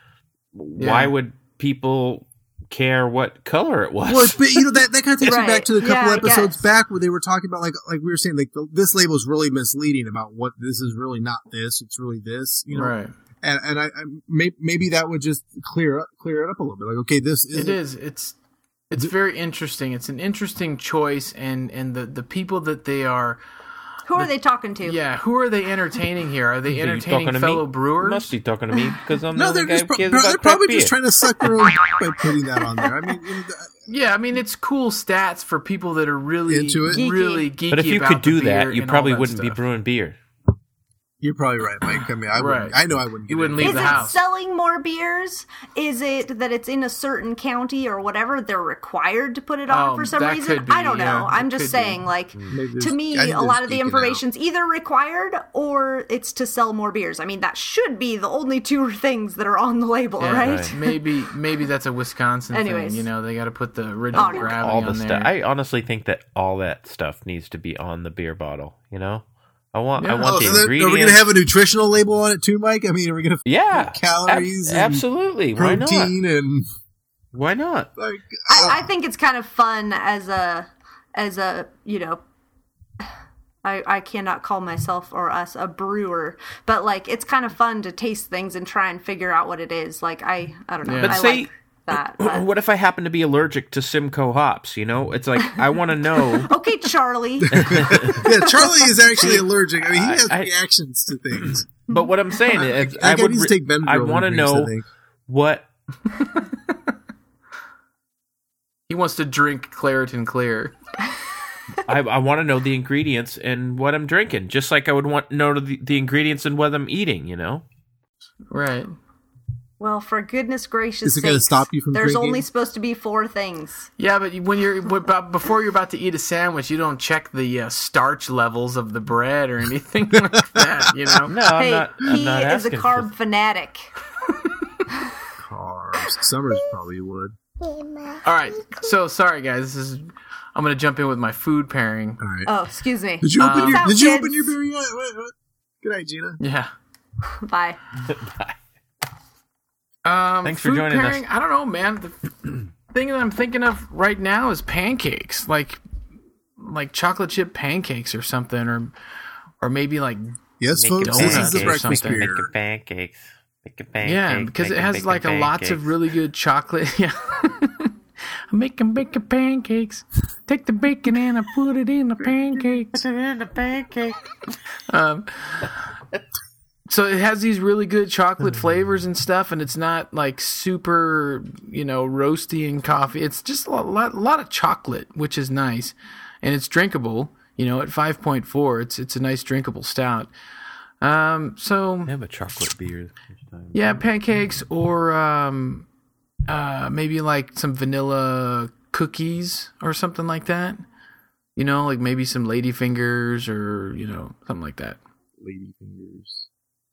why Yeah. would people care what color it was? Well, it's, but, you know that, that kind of takes me Right. back to the couple Yeah, I episodes guess. back where they were talking about like like we were saying like this label is really misleading about what this is really not this, it's really this, you know. Right. And and I, I may, maybe that would just clear up clear it up a little bit. Like, okay, this is It is. It's it's very interesting. It's an interesting choice, and and the the people that they are. Who are they talking to? Yeah, who are they entertaining here? Are they Are you entertaining talking to fellow me? brewers? You must be talking to me because I'm no, the they're guy just who pro- cares pro- about they're craft probably beer. just trying to suck their own by putting that on there. I mean, you know, the- Yeah, I mean it's cool stats for people that are really Into it? really geeky. But if you about could do the beer that, you and all probably that wouldn't be stuff. brewing beer. you're probably right, Mike. I mean, I Right. wouldn't, I know I wouldn't. You get wouldn't into leave Is the it house. selling more beers? Is it that it's in a certain county or whatever they're required to put it on Oh, for some that reason? could be, I don't know. yeah, I'm that just could be. saying, like, Maybe to there's- me, I think a lot there's of the geeking out. information's either required or it's to sell more beers. I mean, that should be the only two things that are on the label, Yeah, right? right. Maybe maybe that's a Wisconsin Anyways. thing. You know, they got to put the original Oh, no. gravity all the on stuff. there. I honestly think that all that stuff needs to be on the beer bottle. You know, I want I Yeah. want Oh, the so then, are ingredients. we going to have a nutritional label on it too, Mike? I mean, are we going to yeah, calories ab- and absolutely. Why not? protein and Why not? like? I, I think it's kind of fun as a, as a, you know, I, I cannot call myself or us a brewer, but like it's kind of fun to taste things and try and figure out what it is. Like I, I don't know. Yeah. But I say- like that. But. What if I happen to be allergic to Simcoe hops? You know, it's like I want to know. Okay, Charlie. Yeah, Charlie is actually allergic. I mean, he has I- I- reactions to things. But what I'm saying is, I I guy would. needs to take Benadryl I when want to he drinks, I know think. what. He wants to drink Claritin Clear. I, I want to know the ingredients and what I'm drinking, just like I would want to know the, the ingredients and what I'm eating. You know. Right. Well, for goodness gracious Is it gonna sakes, stop you from there's drinking? only supposed to be four things. Yeah, but when you're when- about- before you're about to eat a sandwich, you don't check the uh, starch levels of the bread or anything like that. You know. No, I'm hey, not. I'm he not is a asking carb for- fanatic. Carbs. Summers probably would. All right. So sorry, guys. This is. I'm gonna jump in with my food pairing. All right. Oh, excuse me. Did you open Um, your Peace out, Did you kids. open your beer yet? What, what? Good night, Gina. Yeah. Bye. Um, Thanks for food joining us. pairing, I don't know, man. The thing that I'm thinking of right now is pancakes, like like chocolate chip pancakes or something, or or maybe like Yes, Make folks. it This is donuts the or breakfast something. Make beer. it pancakes. Make it pancakes. yeah, because make it has make like a lots of pancakes. really good chocolate. Yeah, I'm making bacon pancakes. Take the bacon and I put it in the pancakes. Put it in the pancake. Um, so it has these really good chocolate flavors and stuff, and it's not like super, you know, roasty and coffee. It's just a lot, lot, lot of chocolate, which is nice, and it's drinkable. You know, at five point four, it's it's a nice drinkable stout. Um, so I have a chocolate beer. yeah, pancakes or um, uh, maybe like some vanilla cookies or something like that. You know, like maybe some ladyfingers or, you know, something like that. Ladyfingers.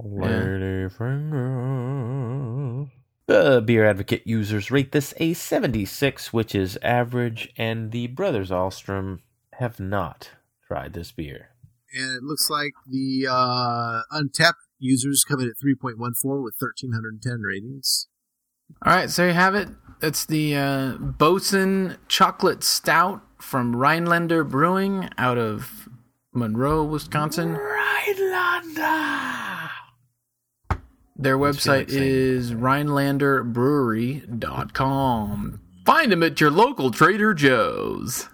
Ladyfingers. The Beer Advocate users rate this a seventy-six, which is average, and the Brothers Ahlstrom have not tried this beer. And it looks like the uh, Untapped users come in at three point one four with one thousand three hundred ten ratings. All right, so you have it. It's the uh, Bosun Chocolate Stout from Rhinelander Brewing out of Monroe, Wisconsin. Rhinelander! Their website is Rhinelander Brewery dot com. Find them at your local Trader Joe's.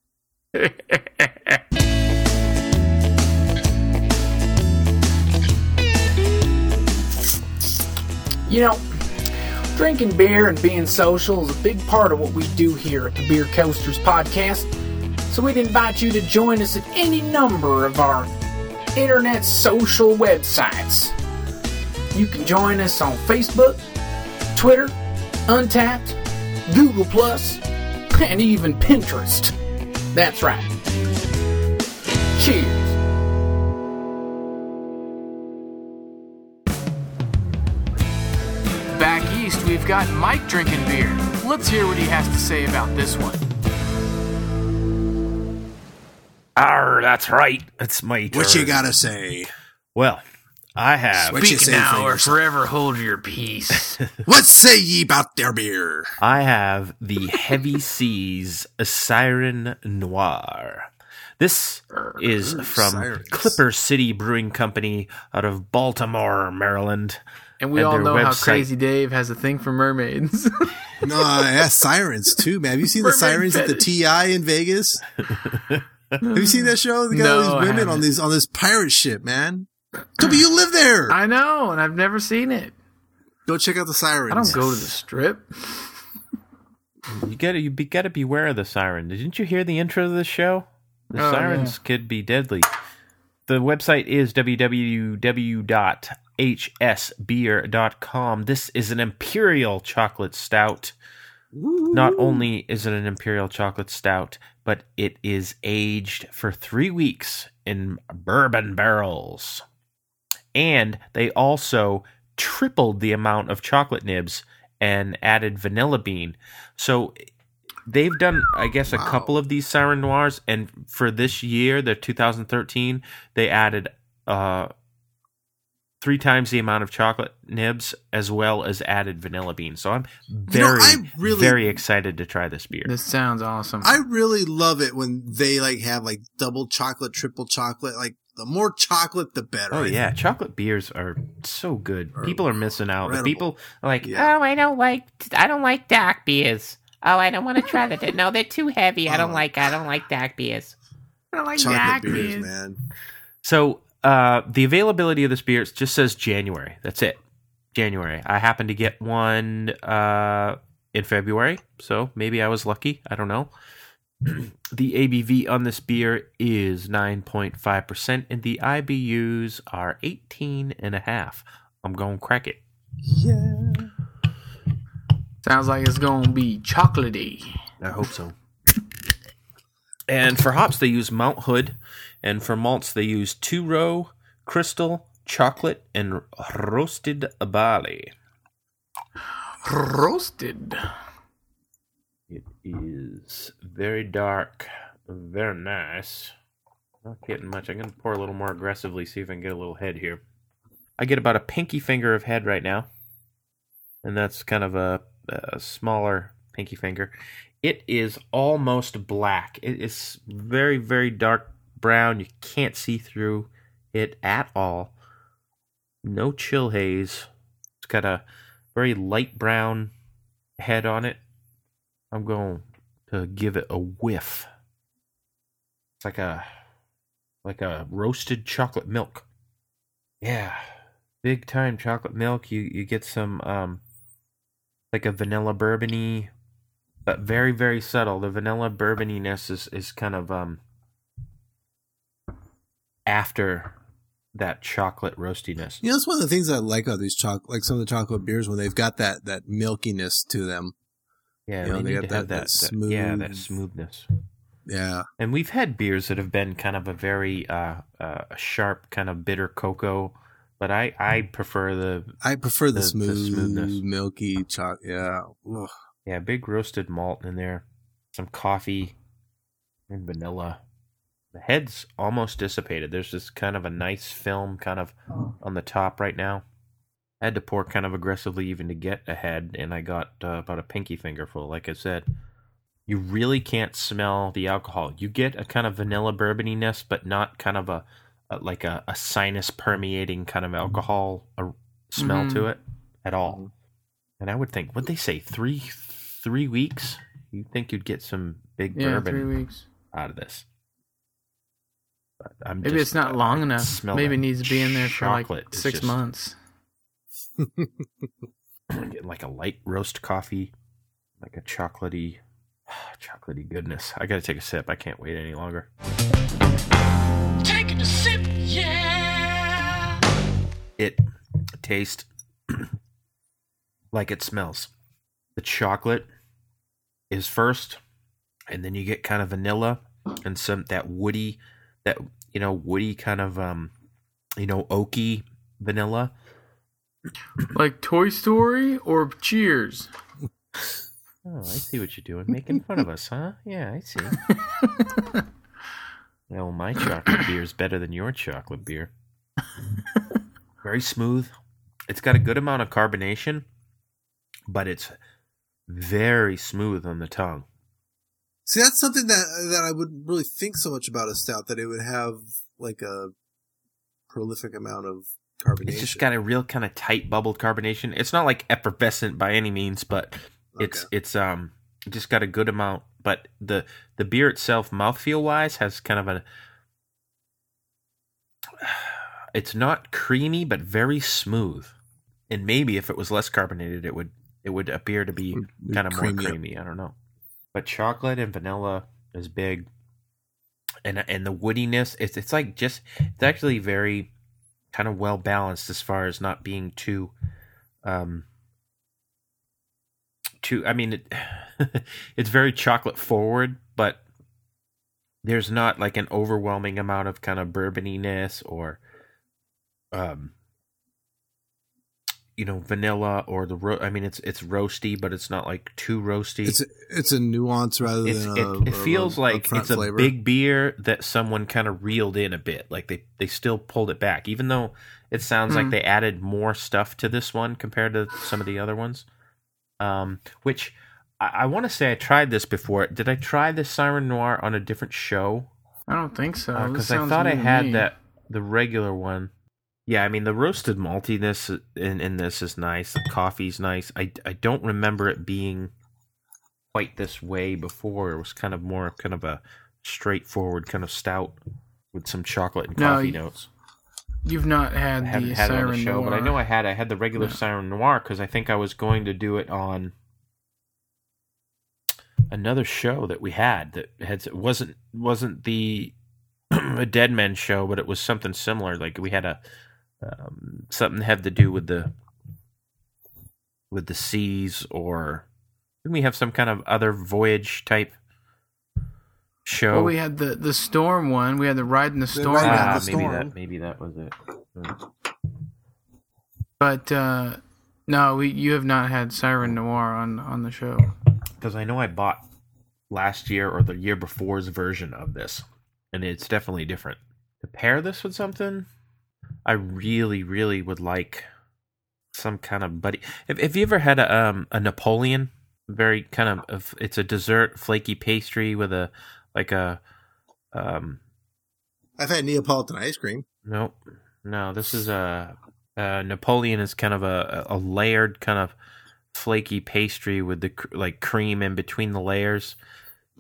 You know, drinking beer and being social is a big part of what we do here at the Beer Coasters podcast. So we'd invite you to join us at any number of our internet social websites. You can join us on Facebook, Twitter, Untapped, Google Plus, and even Pinterest. That's right. Cheers. Back east, we've got Mike drinking beer. Let's hear what he has to say about this one. Arr, that's right. That's my turn. What you gotta say? Well, I have. What you Speak say now for or yourself? forever hold your peace. What say ye about their beer? I have the Heavy Seas Siren Noir. This is from Sirens. Clipper City Brewing Company out of Baltimore, Maryland. And we And all their know how website- Crazy Dave has a thing for mermaids. No, it has sirens too, man. Have you seen the Mermaid sirens at the fetish. T I in Vegas? Have you seen that show? They got No, all I these women haven't. on these on this pirate ship, man. Toby, you live there. I know, and I've never seen it. Go check out the sirens. I don't go to the strip. You gotta, you be, gotta beware of the siren. Didn't you hear the intro of the show? The Oh, sirens yeah. could be deadly. The website is w w w dot h s beer dot com. This is an Imperial Chocolate Stout. Not only is it an Imperial Chocolate Stout, but it is aged for three weeks in bourbon barrels. And they also tripled the amount of chocolate nibs and added vanilla bean. So they've done, I guess, a Wow. couple of these Siren Noirs, and for this year, the two thousand thirteen, they added uh, three times the amount of chocolate nibs as well as added vanilla bean. So I'm very, I really- very excited to try this beer. This sounds awesome. I really love it when they like have like double chocolate, triple chocolate. Like the more chocolate, the better. Oh I yeah, think. chocolate beers are so good. People are missing out. The incredible. people are like, Yeah. Oh, I don't like I don't like dark beers. Oh, I don't want to try that. No, they're too heavy. I don't Oh. like I don't like dark beers. I don't like chocolate dark beers, beers. man. so uh, the availability of this beer it just says January. That's it. January. I happened to get one uh, in February, so maybe I was lucky. I don't know. The A B V on this beer is nine point five percent, and the I B Us are eighteen and a half. I'm going to crack it. Sounds like it's gonna be chocolatey. I hope so. And for hops, they use Mount Hood, and for malts, they use two row, crystal, chocolate, and roasted barley. Roasted. It is very dark, very nice. Not getting much. I'm going to pour a little more aggressively, see if I can get a little head here. I get about a pinky finger of head right now, and that's kind of a, a smaller pinky finger. It is almost black. It is very, very dark brown. You can't see through it at all. No chill haze. It's got a very light brown head on it. I'm going to give it a whiff. It's like a like a roasted chocolate milk. Yeah, big time chocolate milk. You you get some um like a vanilla bourbony, but very very subtle. The vanilla bourboniness is is kind of um after that chocolate roastiness. You know, it's one of the things I like about these chocolate, like some of the chocolate beers, when they've got that that milkiness to them. Yeah, you know, they, they need got to that, have that, that smooth. that yeah that smoothness. Yeah, and we've had beers that have been kind of a very uh, uh sharp kind of bitter cocoa, but I I prefer the I prefer the, the smooth, the smoothness. milky chocolate. Yeah, Ugh. Yeah, big roasted malt in there, some coffee, and vanilla. The head's almost dissipated. There's this kind of a nice film kind of on the top right now. I had to pour kind of aggressively even to get a head, and I got uh, about a pinky finger full. Like I said, you really can't smell the alcohol. You get a kind of vanilla bourboniness, but not kind of a, a like a, a sinus permeating kind of alcohol uh, smell Mhm. to it at all. And I would think, what'd they say, three three weeks? You'd think you'd get some big Yeah, bourbon three weeks. out of this. But I'm Maybe just, it's not uh, long I enough. smell Maybe it that needs to be in there for like chocolate. It's six just- months. Getting like a light roast coffee, like a chocolatey, chocolatey goodness. I gotta take a sip. I can't wait any longer. Taking a sip, yeah. It tastes like it smells. The chocolate is first, and then you get kind of vanilla and some that woody, that you know woody kind of um, you know oaky vanilla. Like Toy Story or Cheers? Oh, I see what you're doing. Making fun of us, huh? Yeah, I see. Well, my chocolate beer is better than your chocolate beer. Very smooth. It's got a good amount of carbonation, but it's very smooth on the tongue. See, that's something that that I wouldn't really think so much about a stout, that it would have like a prolific amount of carbonation. It's just got a real kind of tight bubbled carbonation. It's not like effervescent by any means, but it's Okay. it's um just got a good amount. But the the beer itself, mouthfeel wise, has kind of a. It's not creamy, but very smooth. And maybe if it was less carbonated, it would it would appear to be Would kind of more cream it. creamy. I don't know. But chocolate and vanilla is big, and and the woodiness. It's it's like just it's actually very kind of well balanced as far as not being too, um, too. I mean, it, it's very chocolate forward, but there's not like an overwhelming amount of kind of bourboniness or, um, you know, vanilla or the ro- I mean, it's it's roasty, but it's not like too roasty. It's a, it's a nuance rather It's, than it, a, it a- feels a like upfront it's a flavor. big beer that someone kind of reeled in a bit. Like they, they still pulled it back, even though it sounds like Hmm. they added more stuff to this one compared to some of the other ones. Um, which I, I want to say I tried this before. Did I try this Siren Noir on a different show? I don't think so. This Because I sounds thought I new to had me. that the regular one. Yeah, I mean the roasted maltiness in, in this is nice. The coffee's nice. I, I don't remember it being quite this way before. It was kind of more kind of a straightforward kind of stout with some chocolate and No, coffee you- notes. You've not had I haven't the had it Siren on the show, Noir. but I know I had I had the regular No. Siren Noir because I think I was going to do it on another show that we had that had it wasn't wasn't the a Dead Men show, but it was something similar. Like we had a um, something had to do with the with the seas, or didn't we have some kind of other voyage type show? Well, we had the, the Storm one. We had the Ride in the Storm. Ride in ah, the maybe Storm. that maybe that was it. Hmm. But uh, no, we you have not had Siren Noir on, on the show. Because I know I bought last year or the year before's version of this, and it's definitely different. To pair this with something, I really, really would like some kind of buddy. Have, have you ever had a um a Napoleon? Very kind of, of it's a dessert flaky pastry with a like a um I've had Neapolitan ice cream. no no this is a, a Napoleon is kind of a a layered kind of flaky pastry with the cr- like cream in between the layers.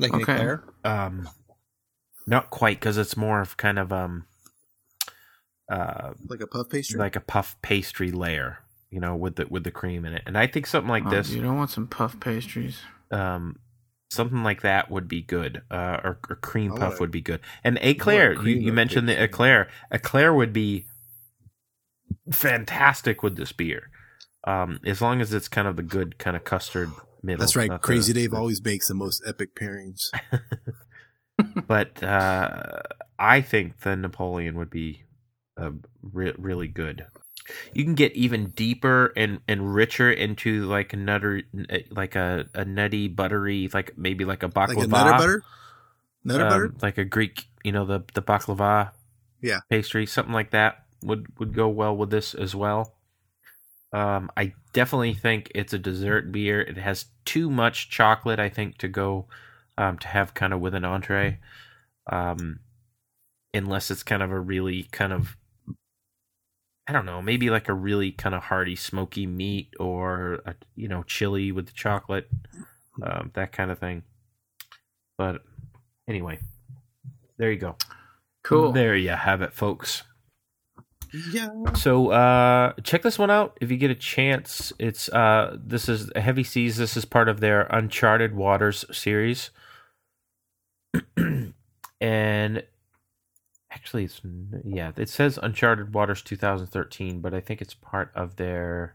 Like an Okay. eclair? Um, not quite, because it's more of kind of um, uh, Like a puff pastry? like a puff pastry layer, you know, with the with the cream in it. And I think something like Oh, this, you don't want some puff pastries. um, something like that would be good, uh, or, or cream I puff want would be good. And eclair, you, cream you of mentioned the pastry. eclair. Eclair would be fantastic with this beer, um, as long as it's kind of the good kind of custard middle. That's right. not Crazy the- Dave always makes the most epic pairings. But uh, I think the Napoleon would be uh, re- really good. You can get even deeper and, and richer into like a nutter, like a, a nutty, buttery, like maybe like a baklava, Like a nutter butter? Nutter um, butter? like a Greek, you know, the the baklava, Yeah. pastry, something like that would would go well with this as well. Um, I definitely think it's a dessert beer. It has too much chocolate, I think, to go um, to have kind of with an entree, um, unless it's kind of a really kind of, I don't know, maybe like a really kind of hearty, smoky meat or a, you know, chili with the chocolate, um, that kind of thing. But anyway, there you go. Cool. There you have it, folks. Yeah. So uh, check this one out if you get a chance. It's uh, this is Heavy Seas. This is part of their Uncharted Waters series, and actually, it's yeah, it says Uncharted Waters twenty thirteen, but I think it's part of their.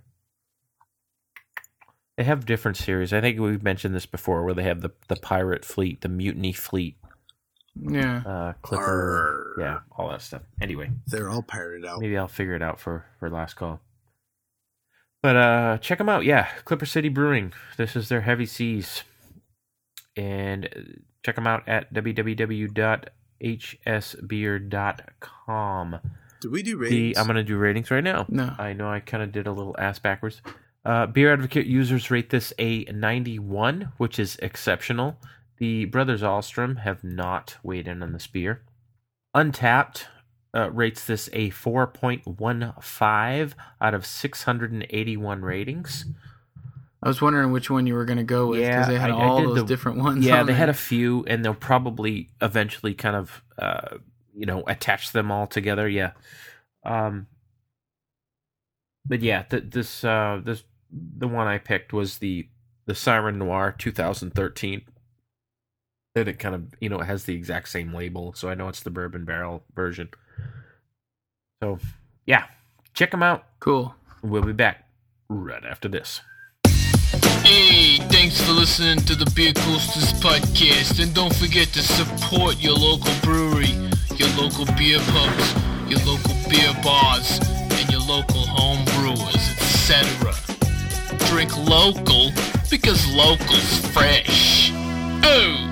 They have different series. I think we've mentioned this before, where they have the the pirate fleet, the mutiny fleet. Yeah. Uh, Clipper, Arr. yeah, all that stuff. Anyway. They're all pirated out. Maybe I'll figure it out for, for last call. But uh, check them out. Yeah, Clipper City Brewing. This is their Heavy Seas. And check them out at w w w dot h s beer dot com. Did we do The, ratings? I'm going to do ratings right now. No. I know I kind of did a little ass backwards. Uh, Beer Advocate users rate this a ninety-one, which is exceptional. The Brothers Ahlstrom have not weighed in on this beer. Untapped uh, rates this a four point one five out of six hundred eighty-one ratings. I was wondering which one you were going to go with because Yeah, they had I- I all did those the- different ones. Yeah, on they there. had a few, and they'll probably eventually kind of, uh, you know, attach them all together. Yeah. Um. But yeah, th- this uh, this the one I picked was the the Siren Noir twenty thirteen. And it kind of, you know, it has the exact same label, so I know it's the bourbon barrel version. So, yeah, check them out. Cool. We'll be back right after this. Hey, thanks for listening to the Beer Coasters podcast. And don't forget to support your local brewery, your local beer pubs, your local beer bars, and your local home brewers, et cetera. Drink local because local's fresh. Oh!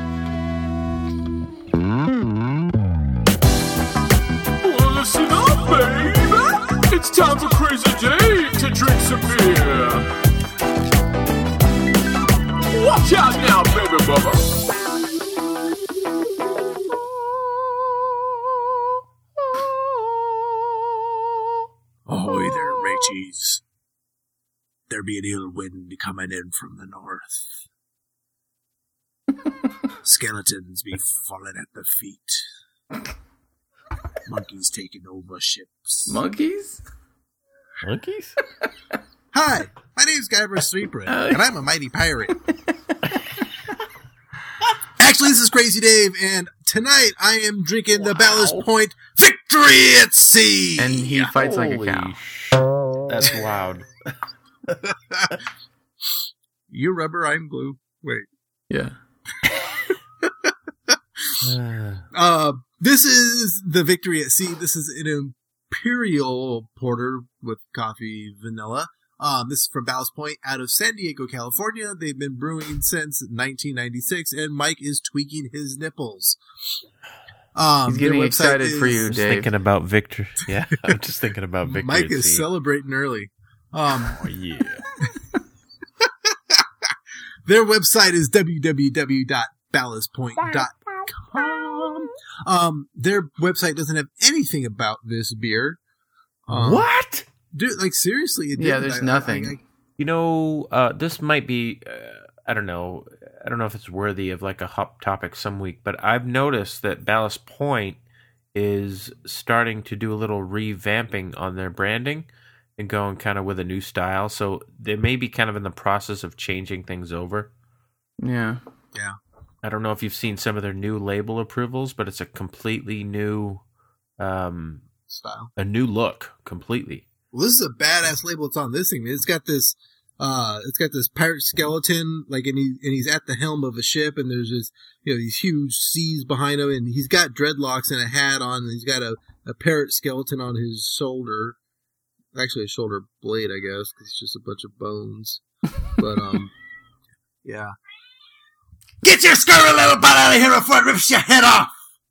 Well, listen up, baby! It's time for Crazy Dave to drink some beer. Watch out now, baby bubba. Ahoy there, mateys. There be an ill wind coming in from the north. Skeletons be falling at the feet. Monkeys taking over ships. Monkeys? Monkeys? Hi, my name's Guybrush Threepwood, and I'm a mighty pirate. Actually, this is Crazy Dave, and tonight I am drinking the Ballast Point Victory at Sea. And he fights like a Holy cow. sh- That's loud. You rubber, I'm glue. Wait. Yeah. Uh, this is the Victory at Sea. This is an imperial porter with coffee vanilla. Um, this is from Ballast Point out of San Diego, California. They've been brewing since nineteen ninety-six, and Mike is tweaking his nipples. Um, He's getting their website excited for is- you, Just Dave. thinking about Victor. Yeah, I'm just thinking about Victor. Mike at is sea. celebrating early. Um, Oh, yeah. Their website is w w w dot ballast point dot com. Um, their website doesn't have anything about this beer. Um, What? Dude, like seriously, it Yeah, didn't. there's I- nothing. I- I- You know, uh, this might be. Uh, I don't know. I don't know if it's worthy of like a hot topic some week, but I've noticed that Ballast Point is starting to do a little revamping on their branding and going kind of with a new style. So they may be kind of in the process of changing things over. Yeah. Yeah. I don't know if you've seen some of their new label approvals, but it's a completely new um, style, a new look, completely. Well, this is a badass label. It's on this thing. It's got this. Uh, it's got this pirate skeleton, like, and he and he's at the helm of a ship, and there's this, you know, these huge seas behind him, and he's got dreadlocks and a hat on, and he's got a, a parrot skeleton on his shoulder. Actually, a shoulder blade, I guess, because it's just a bunch of bones. But um, yeah. Get your scurry little butt out of here before it rips your head off!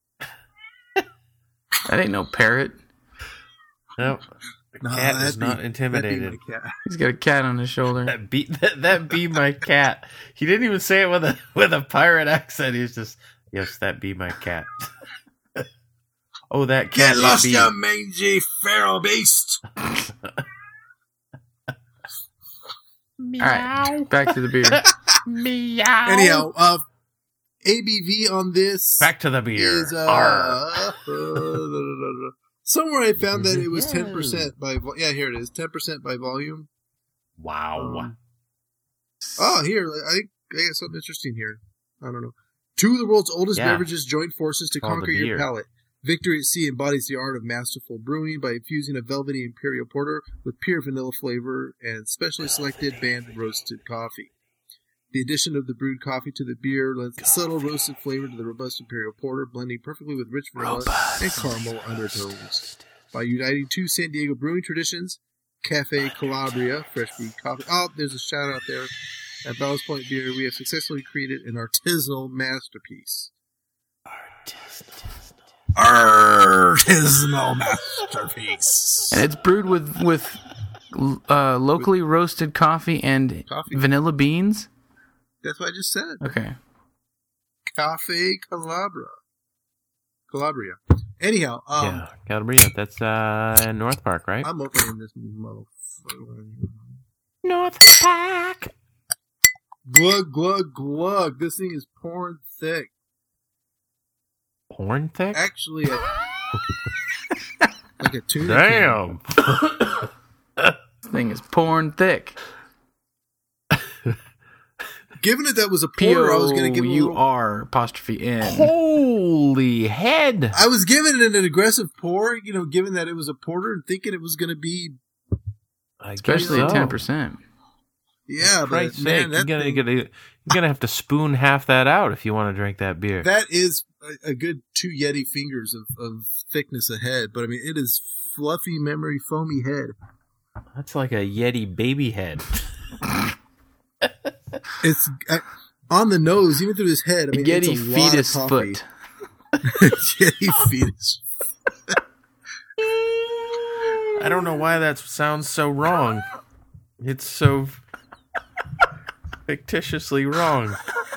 That ain't no parrot. No. The No, cat is that'd be- not that'd intimidated. be my cat. He's got a cat on his shoulder. That be that, that be my cat. He didn't even say it with a with a pirate accent. He was just, yes, that be my cat. Oh, that cat. Get lost, be. you mangy feral beast! All right, back to the beer. Meow. Anyhow, uh, A B V on this Back to the beer. is uh, somewhere I found that it was ten percent by vo- yeah here it is ten percent by volume. Wow. Um, oh, here I think I got something interesting here. I don't know. Two of the world's oldest Yeah. beverages join forces to Called the conquer your beer. palate. Victory at Sea embodies the art of masterful brewing by infusing a velvety imperial porter with pure vanilla flavor and specially selected band roasted coffee. The addition of the brewed coffee to the beer lends a subtle roasted flavor to the robust imperial porter, blending perfectly with rich vanilla and caramel undertones. By uniting two San Diego brewing traditions, Cafe Calabria, fresh brewed coffee. Oh, there's a shout out there. At Ballast Point Beer, we have successfully created an artisanal masterpiece. Artisanal masterpiece. And it's brewed with with uh, locally roasted coffee and Coffee. vanilla beans. That's what I just said. Okay. Cafe Calabria. Calabria. Anyhow, um, Yeah, Calabria. That's uh, in North Park, right? I'm opening this motherfucker. North Park. Glug, glug, glug. This thing is pouring thick. Porn thick? Actually, a, like a tuna Damn. This thing is pouring thick. can. Given that that was a P porter, I was O going to give it a U little... R apostrophe N. Holy head. I was giving it an aggressive pour, you know, given that it was a porter and thinking it was going to be... I Especially guess at so. ten percent. Yeah, For but Christ's man, sake, that, you're gonna, thing- you're gonna you're gonna have to spoon half that out if you want to drink that beer. that is a, a good two Yeti fingers of, of thickness ahead. But, I mean, it is fluffy, memory, foamy head. That's like a Yeti baby head. It's uh, on the nose, even through his head. I mean, Yeti it's a lot of fetus coffee. foot. Yeti fetus. I don't know why that sounds so wrong. It's so fictitiously wrong.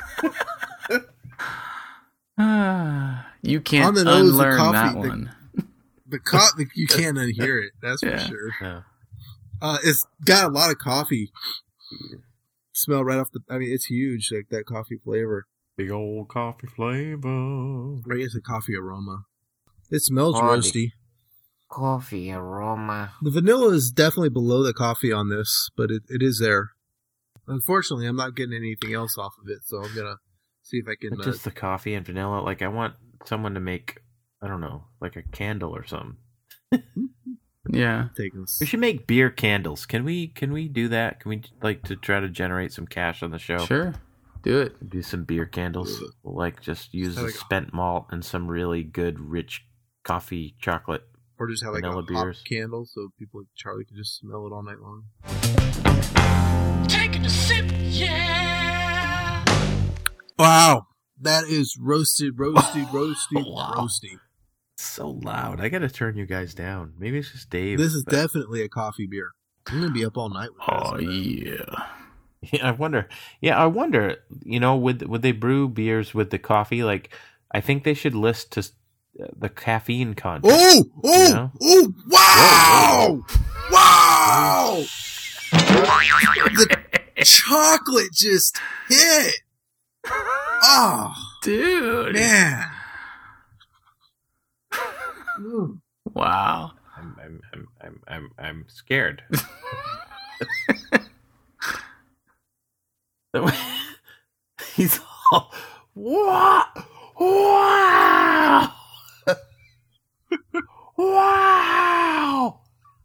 Ah, you can't On the nose, the unlearn coffee, that the- one. The co- the, you can't unhear it. That's for Yeah. sure. Yeah. Uh, it's got a lot of coffee. Smell right off the. I mean, it's huge. Like that coffee flavor. Big old coffee flavor. I guess a coffee aroma. It smells Body. roasty. Coffee aroma. The vanilla is definitely below the coffee on this, but it, it is there. Unfortunately, I'm not getting anything else off of it, so I'm gonna see if I can. Not Uh, just the coffee and vanilla. Like I want someone to make, I don't know, like a candle or something. Yeah. take this. We should make beer candles. Can we? Can we do that? Can we like to try to generate some cash on the show? Sure. Do it. Do some beer candles. We'll, like just use Have a like a- spent malt and some really good rich coffee chocolate. Or just have like vanilla a beers. hot candle, so people like Charlie can just smell it all night long. Taking a sip, yeah. Wow, that is roasted, roasted, roasted, Wow. roasty. So loud. I gotta turn you guys down. Maybe it's just Dave. This is but- definitely a coffee beer. I'm gonna be up all night with this. Oh yeah. Yeah, I wonder. Yeah, I wonder. You know, would would they brew beers with the coffee? Like, I think they should list to uh, the caffeine content. Oh, oh, You know? oh, wow! Wow! The chocolate just hit. Oh, dude, man. Wow. I'm I'm I'm I'm I'm, I'm scared. He's all, wow, wow, wow.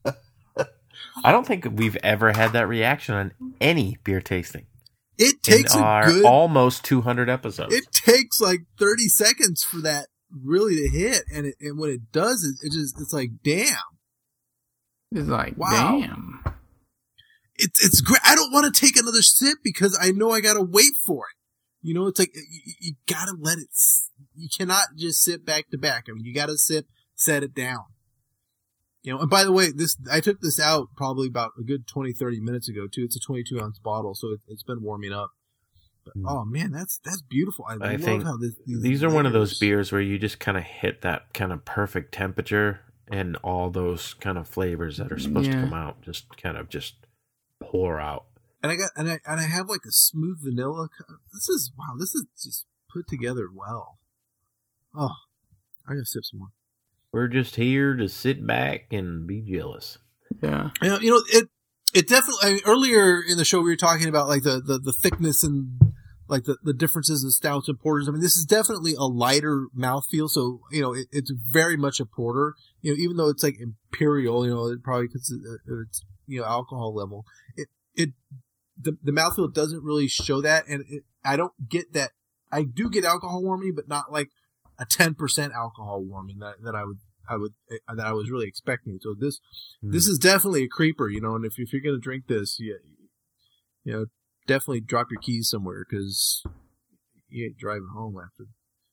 I don't think we've ever had that reaction on any beer tasting. It takes in a our good, almost two hundred episodes. It takes like thirty seconds for that really to hit, and it, and when it does, it, it just it's like damn. It's like wow. damn. It's it's great. I don't want to take another sip because I know I gotta wait for it. You know, it's like you, you gotta let it. You cannot just sit back to back. I mean, you gotta sip, set it down. You know, and by the way, this I took this out probably about a good twenty, thirty minutes ago too. It's a twenty-two ounce bottle, so it, it's been warming up. But, mm. Oh man, that's that's beautiful. I, I love think how this, these, these are layers. one of those beers where you just kind of hit that kind of perfect temperature, and all those kind of flavors that are supposed Yeah. to come out just kind of just pour out. And I got and I and I have like a smooth vanilla. This is wow. This is just put together well. Oh, I gotta sip some more. We're just here to sit back and be jealous. Yeah. You know, you know it. It definitely. I mean, earlier in the show, we were talking about like the, the, the thickness and like the, the differences of stouts and porters. I mean, this is definitely a lighter mouthfeel. So you know, it, it's very much a porter. You know, even though it's like imperial, you know, it probably because it's you know alcohol level. It it the the mouthfeel doesn't really show that, and it, I don't get that. I do get alcohol warming, but not like a ten percent alcohol warming that, that I would, I would, that I was really expecting. So this, mm. this is definitely a creeper, you know, and if, if you're going to drink this, you, you know, definitely drop your keys somewhere because you ain't driving home after.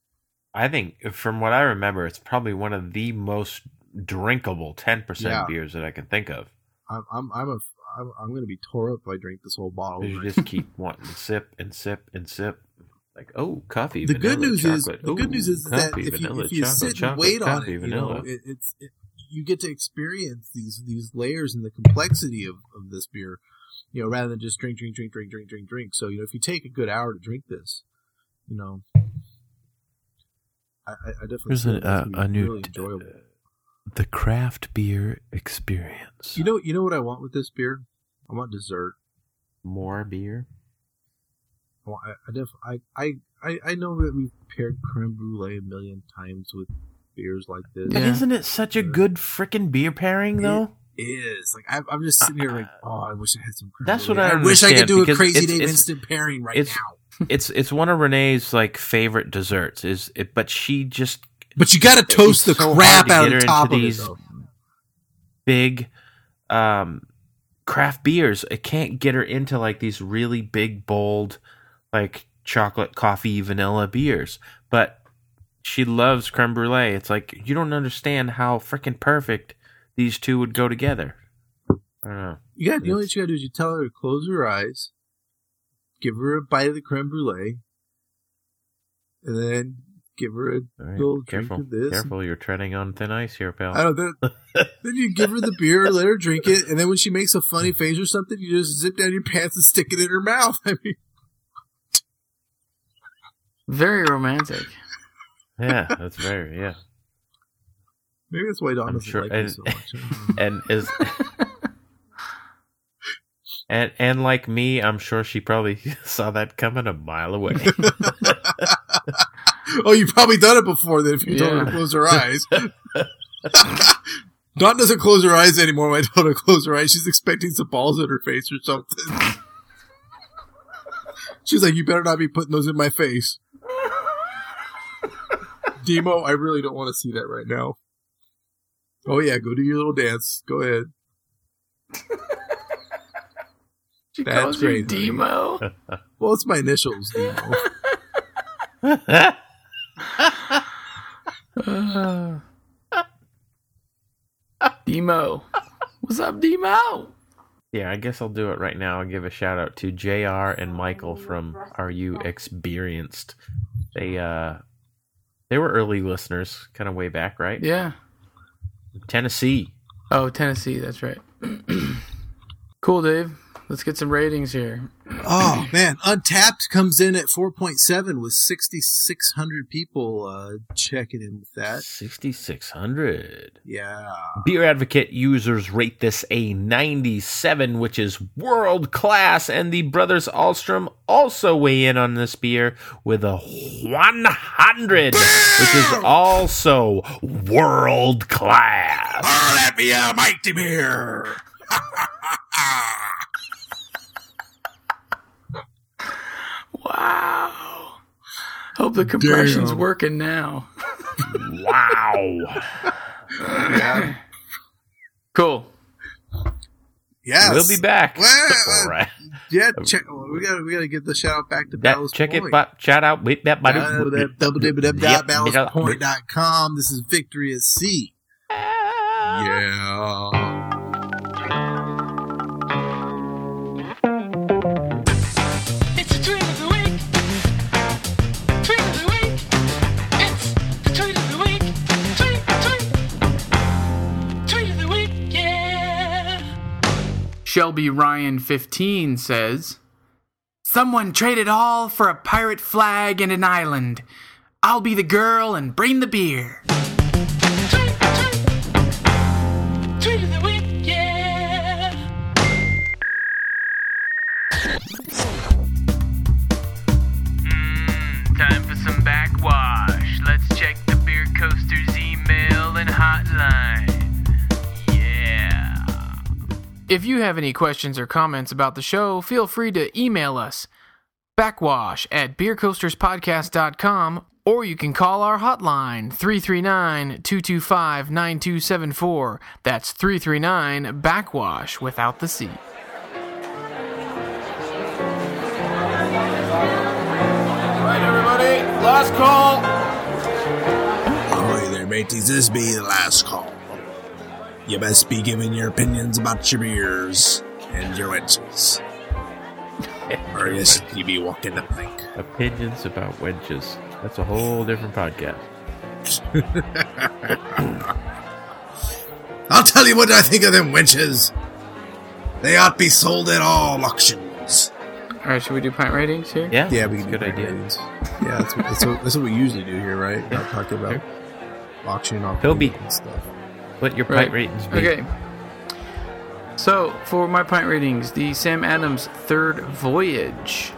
I think from what I remember, it's probably one of the most drinkable ten percent yeah. beers that I can think of. I'm, I'm, I'm a, I'm, I'm going to be tore up if I drink this whole bottle. You just keep wanting to sip and sip and sip. Like, oh, coffee, the vanilla, good news chocolate. is the Ooh, good news is coffee, that if vanilla, you, if you chocolate, sit and chocolate, wait on coffee, it, vanilla. you know, it, it's it, you get to experience these these layers and the complexity of, of this beer, you know, rather than just drink, drink, drink, drink, drink, drink, drink. So you know, if you take a good hour to drink this, you know, I, I definitely there's a, uh, a new really enjoyable. Uh, the craft beer experience. You know, you know what I want with this beer? I want dessert. More beer. I, I, I, def, I, I, I know that we've paired creme brulee a million times with beers like this. But yeah. Isn't it such a good freaking beer pairing, though? It is. Like I, I'm just sitting here like, oh, I wish I had some creme That's brulee. what I I wish I could do a crazy it's, Dave it's, instant pairing right it's, now. It's it's one of Renee's like favorite desserts. Is it? But she just. But you got to toast the so crap out of the top of these it. Though. Big, um, craft beers. It can't get her into like these really big, bold, like chocolate, coffee, vanilla beers. But she loves creme brulee. It's like you don't understand how freaking perfect these two would go together. I don't know. You got the only thing you got to do is you tell her to close her eyes, give her a bite of the creme brulee, and then give her a right, little careful, drink of this. Careful, you're treading on thin ice here, pal. I don't know. Then, then you give her the beer, let her drink it, and then when she makes a funny face or something, you just zip down your pants and stick it in her mouth. I mean, very romantic. Yeah, that's very yeah. Maybe that's why Don I'm doesn't sure, like and, me so much. And is and and like me, I'm sure she probably saw that coming a mile away. Oh, you've probably done it before then if you yeah. told her to close her eyes. Dawn doesn't close her eyes anymore when I told her to close her eyes. She's expecting some balls in her face or something. She's like, you better not be putting those in my face. Demo, I really don't want to see that right now. Oh yeah, go do your little dance. Go ahead. She That's calls great. you Demo. Well, it's my initials, Demo. uh, Demo. What's up, Demo? Yeah, I guess I'll do it right now. I'll give a shout out to J R and Michael from Are You Experienced? They uh they were early listeners, kind of way back, right? Yeah. Tennessee. Oh, Tennessee, that's right. Cool, Dave. let's get some ratings here. Oh man, Untapped comes in at four point seven with sixty-six hundred people uh, checking in with that. sixty-six hundred. Yeah. Beer Advocate users rate this a ninety-seven, which is world class, and the Brothers Ahlstrom also weigh in on this beer with a one hundred, which is also world class. Oh, that be a mighty beer. Wow. Hope the compression's Damn. working now. Wow. Yeah. Cool. Yes. We'll be back. Well, All right. Yeah, check, we gotta we gotta get the shout out back to That, Ballast check Point. it, but shout out. Wait, that, but w w w dot ballast point dot com. This is Victory at Sea. Yeah. It's the tweet of the week. Tweet of the week. It's the tweet of the week. Tweet, tweet. Tweet of the week, yeah. Shelby Ryan fifteen says, "Someone traded all for a pirate flag and an island. I'll be the girl and bring the beer." Tweet, tweet. Tweet of the week, yeah. Time for some backwash. Let's check the Beer Coaster's email and hotline. Yeah. If you have any questions or comments about the show, feel free to email us backwash at beer coasters podcast dot com, or you can call our hotline three three nine, two two five, nine two seven four. That's three three nine backwash without the C. Last call. Ahoy there, mateys. This be the last call. You best be giving your opinions about your beers and your wenches. Or yes, you be walking the plank. Opinions about wenches. That's a whole different podcast. I'll tell you what I think of them wenches. They ought to be sold at all auctions. All right, should we do pint ratings here? Yeah, Yeah, we that's can a do good pint idea. ratings. Yeah, that's what, that's, what, that's what we usually do here, right? Yeah. Not talking about auctioning off Toby. and stuff. What your Right. pint ratings be? Okay. So, for my pint ratings, the Sam Adams Third Voyage.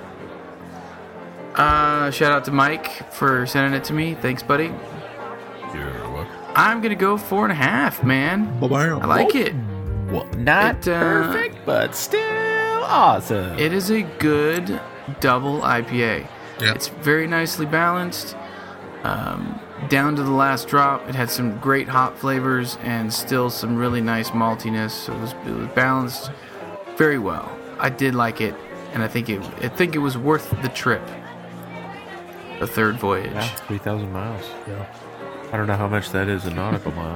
Uh, shout out to Mike for sending it to me. Thanks, buddy. You're welcome. I'm gonna go four and a half, man. I like it. Well, not It, uh, perfect, but still awesome. It is a good double I P A. Yeah. It's very nicely balanced. Um, down to the last drop, it had some great hop flavors and still some really nice maltiness. So it was, it was balanced very well. I did like it, and I think it I think it was worth the trip. The third voyage. Yeah, three thousand miles. Yeah. I don't know how much that is a nautical mile.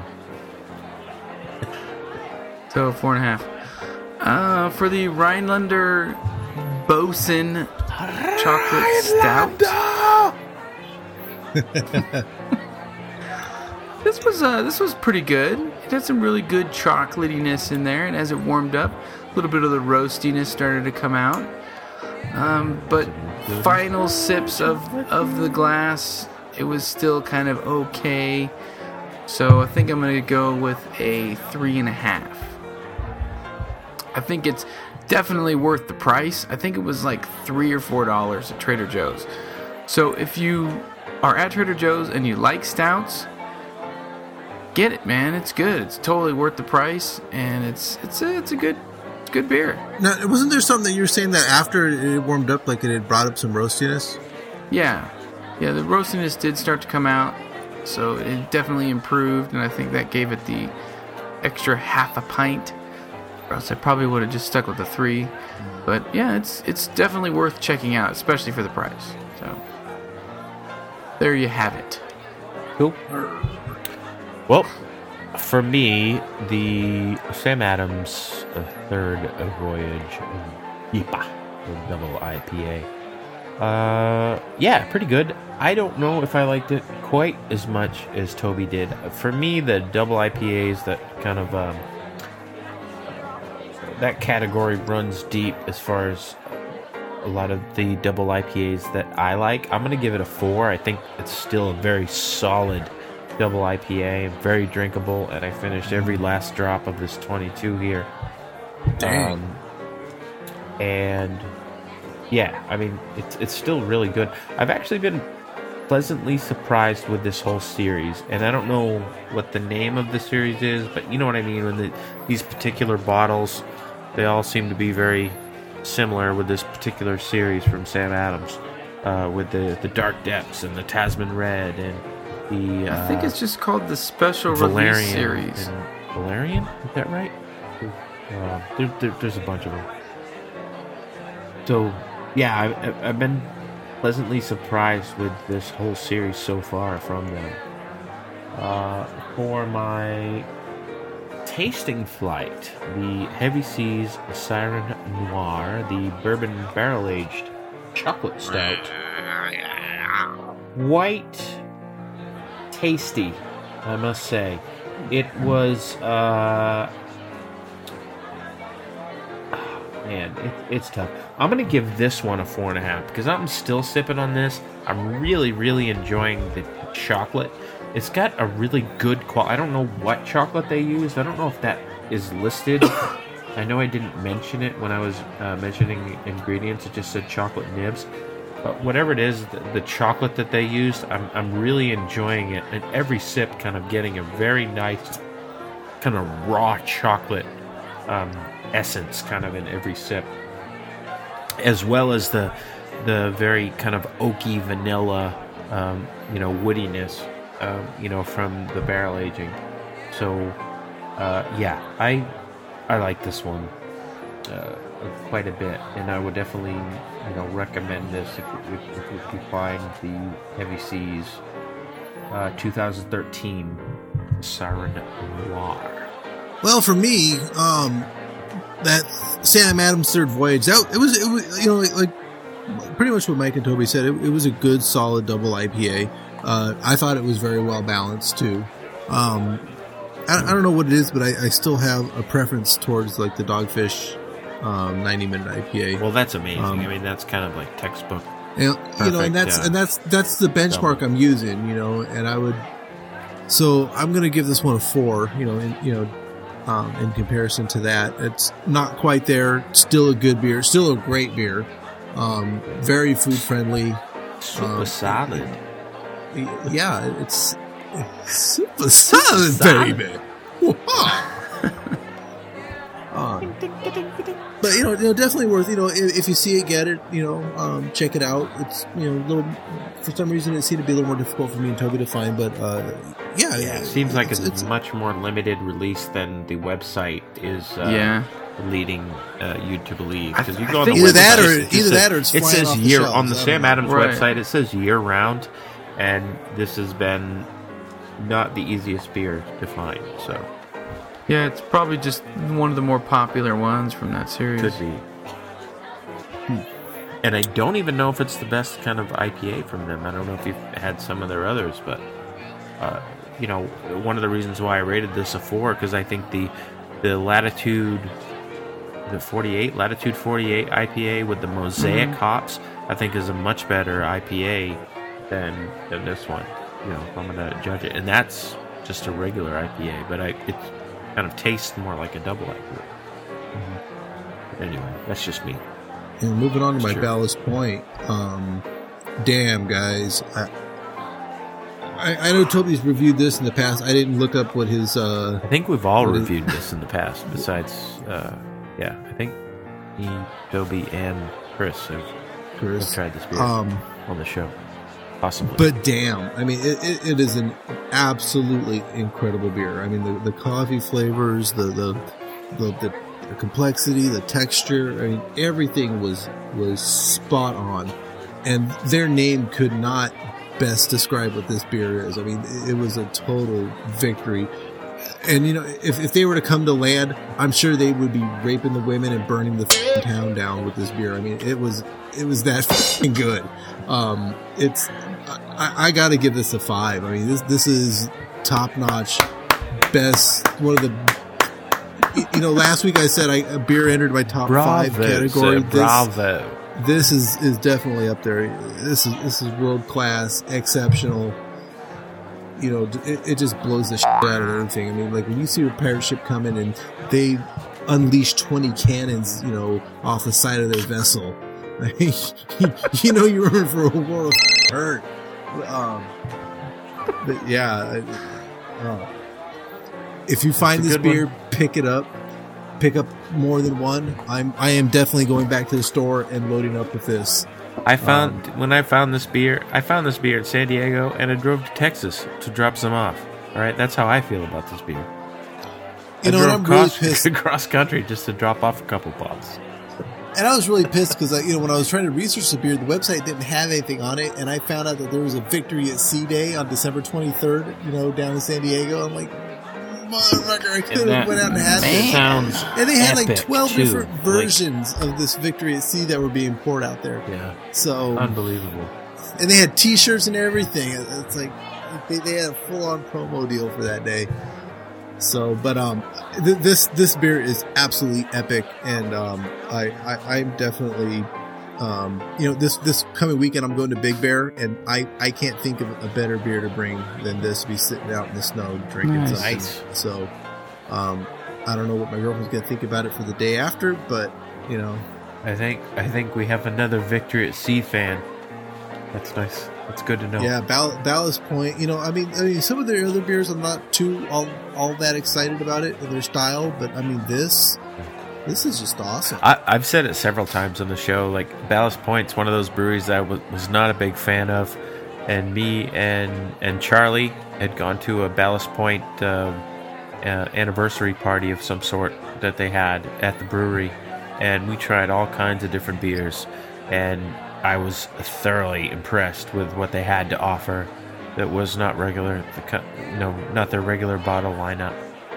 So four and a half. Uh, for the Rhinelander Bosun Chocolate Stout. This was uh, this was pretty good. It had some really good chocolatiness in there, and as it warmed up, a little bit of the roastiness started to come out. Um, but final sips of of the glass, it was still kind of okay. So I think I'm gonna go with a three and a half. I think it's definitely worth the price. I think it was like three or four dollars at Trader Joe's. So if you are at Trader Joe's and you like stouts, get it, man. It's good. It's totally worth the price, and it's it's a, it's a good it's good beer. Now, wasn't there something that you were saying that after it warmed up, like it had brought up some roastiness? Yeah, yeah. The roastiness did start to come out, so it definitely improved, and I think that gave it the extra half a pint. Or else I probably would have just stuck with the three. But yeah, it's it's definitely worth checking out, especially for the price. So there you have it. Cool. Well, for me, the Sam Adams uh, Third Voyage uh, Y P A, the double I P A. Uh, yeah, pretty good. I don't know if I liked it quite as much as Toby did. For me, the double I P As that kind of um, that category runs deep as far as a lot of the double I P As that I like. I'm going to give it a four. I think it's still a very solid double I P A, very drinkable, and I finished every last drop of this twenty-two here. Dang. Um, and yeah, I mean, it's it's still really good. I've actually been pleasantly surprised with this whole series, and I don't know what the name of the series is, but you know what I mean. When the, these particular bottles, they all seem to be very similar with this particular series from Sam Adams, uh, with the the Dark Depths and the Tasman Red and the. Uh, I think it's just called the Special Valerian Release Series. and Valerian, is that right? Uh, there, there, there's a bunch of them. So, yeah, I, I've been pleasantly surprised with this whole series so far from them. Uh, for my tasting flight, the Heavy Seas Siren Noir, the bourbon barrel-aged chocolate stout. Quite tasty, I must say. It was, uh... man, it, it's tough. I'm going to give this one a four and a half because I'm still sipping on this. I'm really, really enjoying the chocolate. It's got a really good quality. I don't know what chocolate they used. I don't know if that is listed. I know I didn't mention it when I was uh, mentioning ingredients. It just said chocolate nibs. But whatever it is, the, the chocolate that they used, I'm, I'm really enjoying it. And every sip kind of getting a very nice kind of raw chocolate um, essence kind of in every sip, as well as the the very kind of oaky vanilla, um, you know, woodiness, um, you know, from the barrel aging. So, uh, yeah, I I like this one uh, quite a bit, and I would definitely, you know, recommend this if, if, if you find the Heavy Seas uh, twenty thirteen Siren Noir. Well, for me, um, that Sam Adams Third Voyage, that it was, it was, you know, like, like pretty much what Mike and Toby said. It, it was a good, solid double I P A. Uh, I thought it was very well balanced too. Um, I, I don't know what it is, but I, I still have a preference towards like the Dogfish um, ninety minute I P A. Well, that's amazing. Um, I mean, that's kind of like textbook. And, you know, and that's uh, and that's that's the benchmark I'm using. You know, and I would. So I'm going to give this one a four. You know, in, you know. Um, in comparison to that, it's not quite there. Still a good beer. Still a great beer. Um, very food friendly. Super um, solid. Yeah, it's, it's super solid, baby. uh, but you know, you know, definitely worth. You know, if, if you see it, get it. You know, um, check it out. It's you know, a little. For some reason, it seemed to be a little more difficult for me and Toby to find, but uh, yeah, yeah, it seems like it's, it's, it's much more limited release than the website is. Uh, yeah. leading uh, you to believe, because you go on the either website, that or it either says, that or it's it says off the year shelves. on the Sam Adams Right. website. It says year round, and this has been not the easiest beer to find. So Yeah, it's probably just one of the more popular ones from that series. could be. And I don't even know if it's the best kind of I P A from them. I don't know if you've had some of their others, but uh, you know, one of the reasons why I rated this a four, because I think the the Latitude, the forty-eight Latitude forty-eight I P A with the Mosaic Mhm. hops, I think is a much better I P A than than this one. You know, if I'm gonna judge it, and that's just a regular I P A, but I it kind of tastes more like a double I P A. Mm-hmm. Anyway, that's just me. And moving on to my Sure. ballast point, um, damn guys, I, I, I know Toby's reviewed this in the past. I didn't look up what his. Uh, I think we've all what his- reviewed this in the past. Besides, uh, yeah, I think me, Toby, and Chris have, Chris. have tried this beer Um, on the show, possibly. But damn, I mean, it, it, it is an absolutely incredible beer. I mean, the, the coffee flavors, the the, the the the complexity, the texture. I mean, everything was was spot on, and their name could not best describe what this beer is. I mean, it, it was a total victory. And you know, if if they were to come to land, I'm sure they would be raping the women and burning the f***ing town down with this beer. I mean, it was it was that f***ing good. Um, it's I, I got to give this a five. I mean, this this is top notch, best, one of the you, you know, last week I said I, a beer entered my top Bravo, five category. sir, This, bravo. this is, is definitely up there. This is this is world class, exceptional. You know, it, it just blows the shit out of everything. I mean, like when you see a pirate ship coming and they unleash twenty cannons, you know, off the side of their vessel, you know, you're in for a world of hurt. Um, but yeah, uh, if you find It's a this good beer, one. pick it up. Pick up more than one. I'm I am definitely going back to the store and loading up with this. I found when I found this beer, I found this beer in San Diego, and I drove to Texas to drop some off. All right, that's how I feel about this beer. You I know, drove and I'm really cross, pissed. cross country just to drop off a couple bottles. And I was really pissed because, you know, when I was trying to research the beer, the website didn't have anything on it, and I found out that there was a Victory at Sea Day on December twenty-third, you know, down in San Diego. I'm like, motherfucker, I could have went out and had this. Sounds And they had like epic, twelve too. different Like, versions of this Victory at Sea that were being poured out there. yeah, So, unbelievable. and they had T-shirts and everything. It's like they, they had a full-on promo deal for that day. So, but um, th- this this beer is absolutely epic, and um, I, I I'm definitely um, you know, this this coming weekend I'm going to Big Bear, and I I can't think of a better beer to bring than this to be sitting out in the snow drinking Nice. something. Nice. So, um, I don't know what my girlfriend's gonna think about it for the day after, but you know, I think I think we have another Victory at Sea fan. That's nice. That's good to know. yeah, Ball- Ballast Point. You know, I mean, I mean, some of their other beers I'm not too all all that excited about it and their style, but I mean this this is just awesome. I, I've said it several times on the show. Like Ballast Point's one of those breweries that I was, was not a big fan of, and me and and Charlie had gone to a Ballast Point uh, uh, anniversary party of some sort that they had at the brewery, and we tried all kinds of different beers, and I was thoroughly impressed with what they had to offer. That was not regular, the co- you know, not their regular bottle lineup.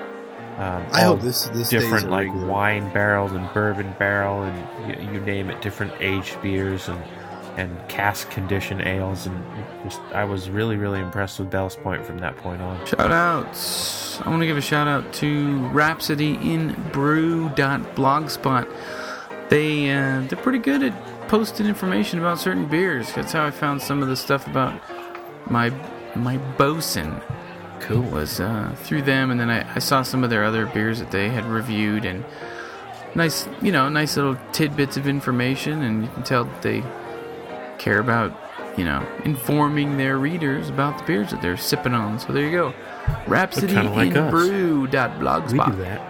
Um, I all hope this this stays different a like regular. wine barrels and bourbon barrel and you, you name it, different aged beers and and cask condition ales, and just I was really really impressed with Ballast Point from that point on. Shout outs. I want to give a shout out to Rhapsody in Brew dot blogspot. They uh, they're pretty good at posting information about certain beers. That's how I found some of the stuff about my my bosun. Cool. Was uh, through them, and then I, I saw some of their other beers that they had reviewed, and nice, you know, nice little tidbits of information, and you can tell that they care about, you know, informing their readers about the beers that they're sipping on. So there you go, Rhapsody kinda like in us. Brew dot blogspot. We do that.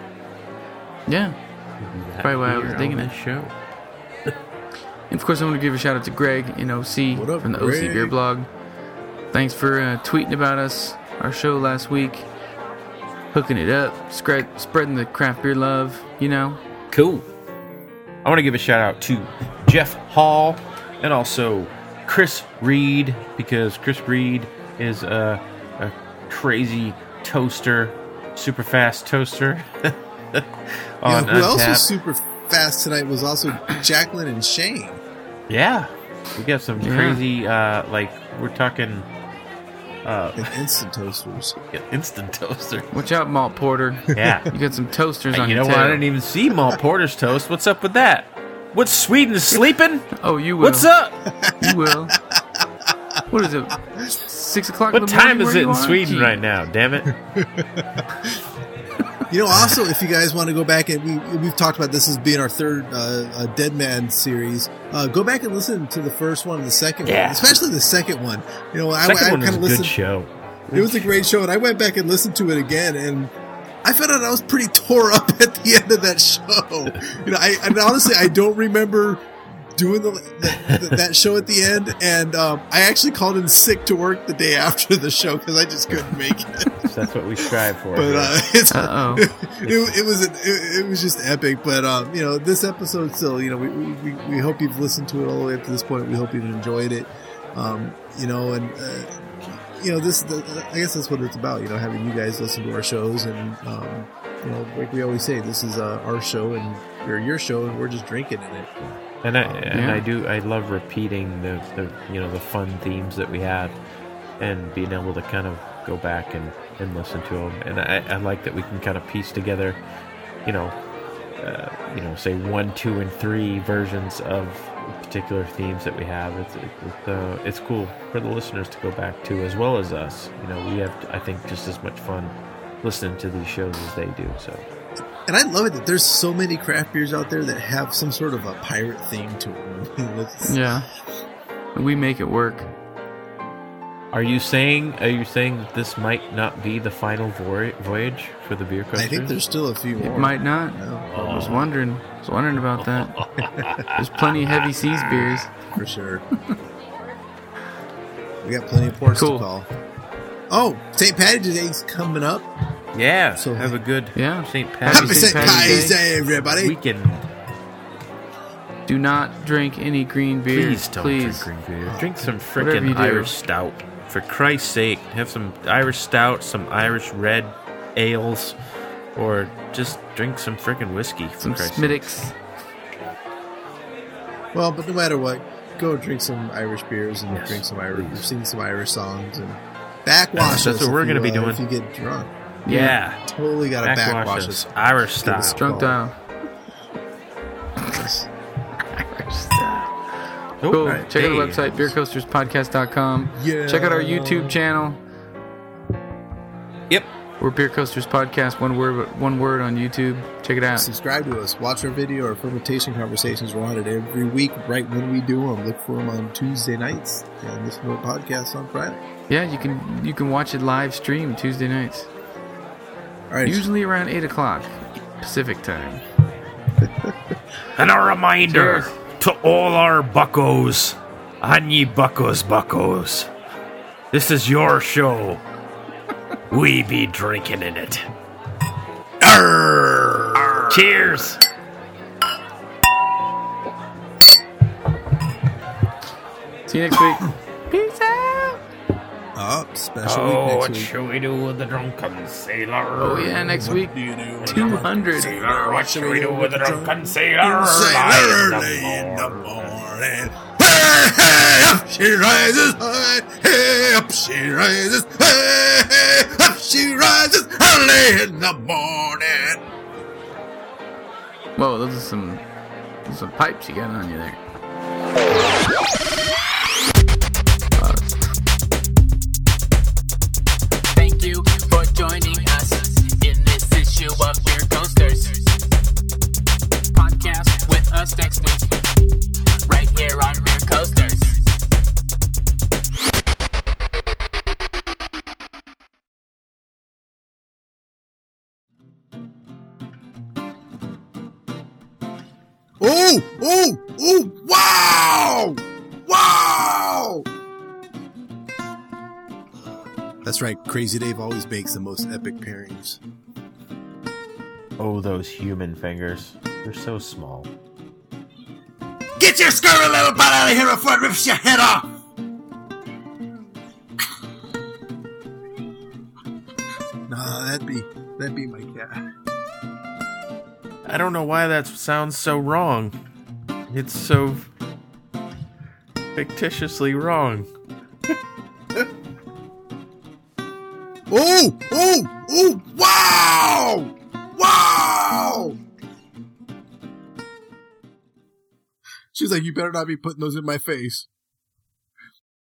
Yeah, We do that Probably why I was here digging on it. this show. and of course I want to give a shout out to Greg in O C What up, from the O C Greg? Beer Blog. Thanks for uh, tweeting about us, our show last week, hooking it up, spread, spreading the craft beer love, you know. Cool. I want to give a shout out to Jeff Hall and also Chris Reed, because Chris Reed is a, a crazy toaster, super fast toaster. Yeah, on who else was Untappd. super fast tonight was also Jacqueline and Shane. Yeah, we got some Yeah. crazy, uh, like we're talking uh, Like instant toasters. instant toaster. Watch out, Malt Porter. Yeah. You got some toasters Hey, on you your know what? I tail. didn't even see Malt Porter's toast. What's up with that? What's Sweden sleeping? Oh, you will. What's up? You will. What is it? Six o'clock in What the morning time is where it you in are? Sweden Gee. right now? Damn it! You know, also, if you guys want to go back and we, we've talked about this as being our third uh, uh, Dead Man series, uh, go back and listen to the first one and the second Yeah. one, especially the second one. You know, I, Second I one was kind a of good listened. show. It was a great show, and I went back and listened to it again, and I found out I was pretty tore up at the end of that show. You know, I and honestly, I don't remember doing the, the, that show at the end, and um, I actually called in sick to work the day after the show because I just couldn't make it. That's what we strive for. But here. uh, it's, Uh-oh. it, it was an, it, it was just epic. But um, you know, this episode still, you know, we, we we hope you've listened to it all the way up to this point. We hope you've enjoyed it. Um, you know, and uh, you know, this the, I guess that's what it's about. You know, having you guys listen to our shows, and um, you know, like we always say, this is uh, our show, and we're your show, and we're just drinking in it. and I and Yeah. I do I love repeating the, the you know the fun themes that we have, and being able to kind of go back and, and listen to them. And I, I like that we can kind of piece together you know, uh, you know, say one, two, and three versions of particular themes that we have. It's it's, uh, it's cool for the listeners to go back to, as well as us. You know, we have, I think, just as much fun listening to these shows as they do. So, and I love it that there's so many craft beers out there that have some sort of a pirate theme to them. Yeah, we make it work. Are you saying? Are you saying that this might not be the final vo- voyage for the beer coasters? I think there's still a few more. It might not. No. I was wondering. I was wondering about that. There's plenty of Heavy Seas beers for sure. We got plenty of ports cool. to call. Oh, Saint Patty's Day's coming up. Yeah. So have a good yeah Saint Patty's Happy Saint Patty's Day, Day, everybody. Weekend. Do not drink any green beer. Please don't Please. drink green beer. Drink some Whatever you freaking do. Irish stout. For Christ's sake, have some Irish stout, some Irish red ales, or just drink some freaking whiskey. For Some Christ's sake. Smittix. Well, but no matter what, go drink some Irish beers and Yes, drink some Irish, please. sing some Irish songs, and backwash That's us what we're if gonna you, be uh, doing. if you get drunk. Yeah. Totally got to Backwash backwash us. us. Irish style. It's Drunk called. dial. Yes. Oh, Cool. right. Check out Hey. the website, beer coasters podcast dot com. Yeah. Check out our YouTube channel. Yep. We're Beer Coasters Podcast, one word one word on YouTube. Check it out. Subscribe to us. Watch our video. Our fermentation conversations. We're on it every week, right when we do them. Look for them on Tuesday nights and listen to our podcast on Friday. Yeah, you can you can watch it live stream Tuesday nights. All right. Usually around eight o'clock Pacific time. And a reminder Cheers. to all our buckos, and ye buckos, buckos. This is your show. We be drinking in it. Arr! Cheers. See you next week. Peace out. Oh, special Oh, week what next week. shall we do with the drunken sailor? Oh yeah, next week two hundred. Sailor, what shall we do with the drunken sailor? Sailor Lie in the morning. morning. Hey, hey, up she rises, hey, hey, up she rises, hey, hey, up she rises, early in the morning. Whoa, those are some those are some pipes you got on you there. Thank you for joining us in this issue of Beer Coasters. Podcast with us next week, right here on Beer Coasters. Oh, oh, oh, wow! Wow! That's right, Crazy Dave always makes the most epic pairings. Oh, those human fingers. They're so small. Get your scurry little butt out of here before it rips your head off! Nah, that'd be, that'd be my cat. I don't know why that sounds so wrong. It's so fictitiously wrong. Oh, oh, oh, wow! Wow! She's like, you better not be putting those in my face.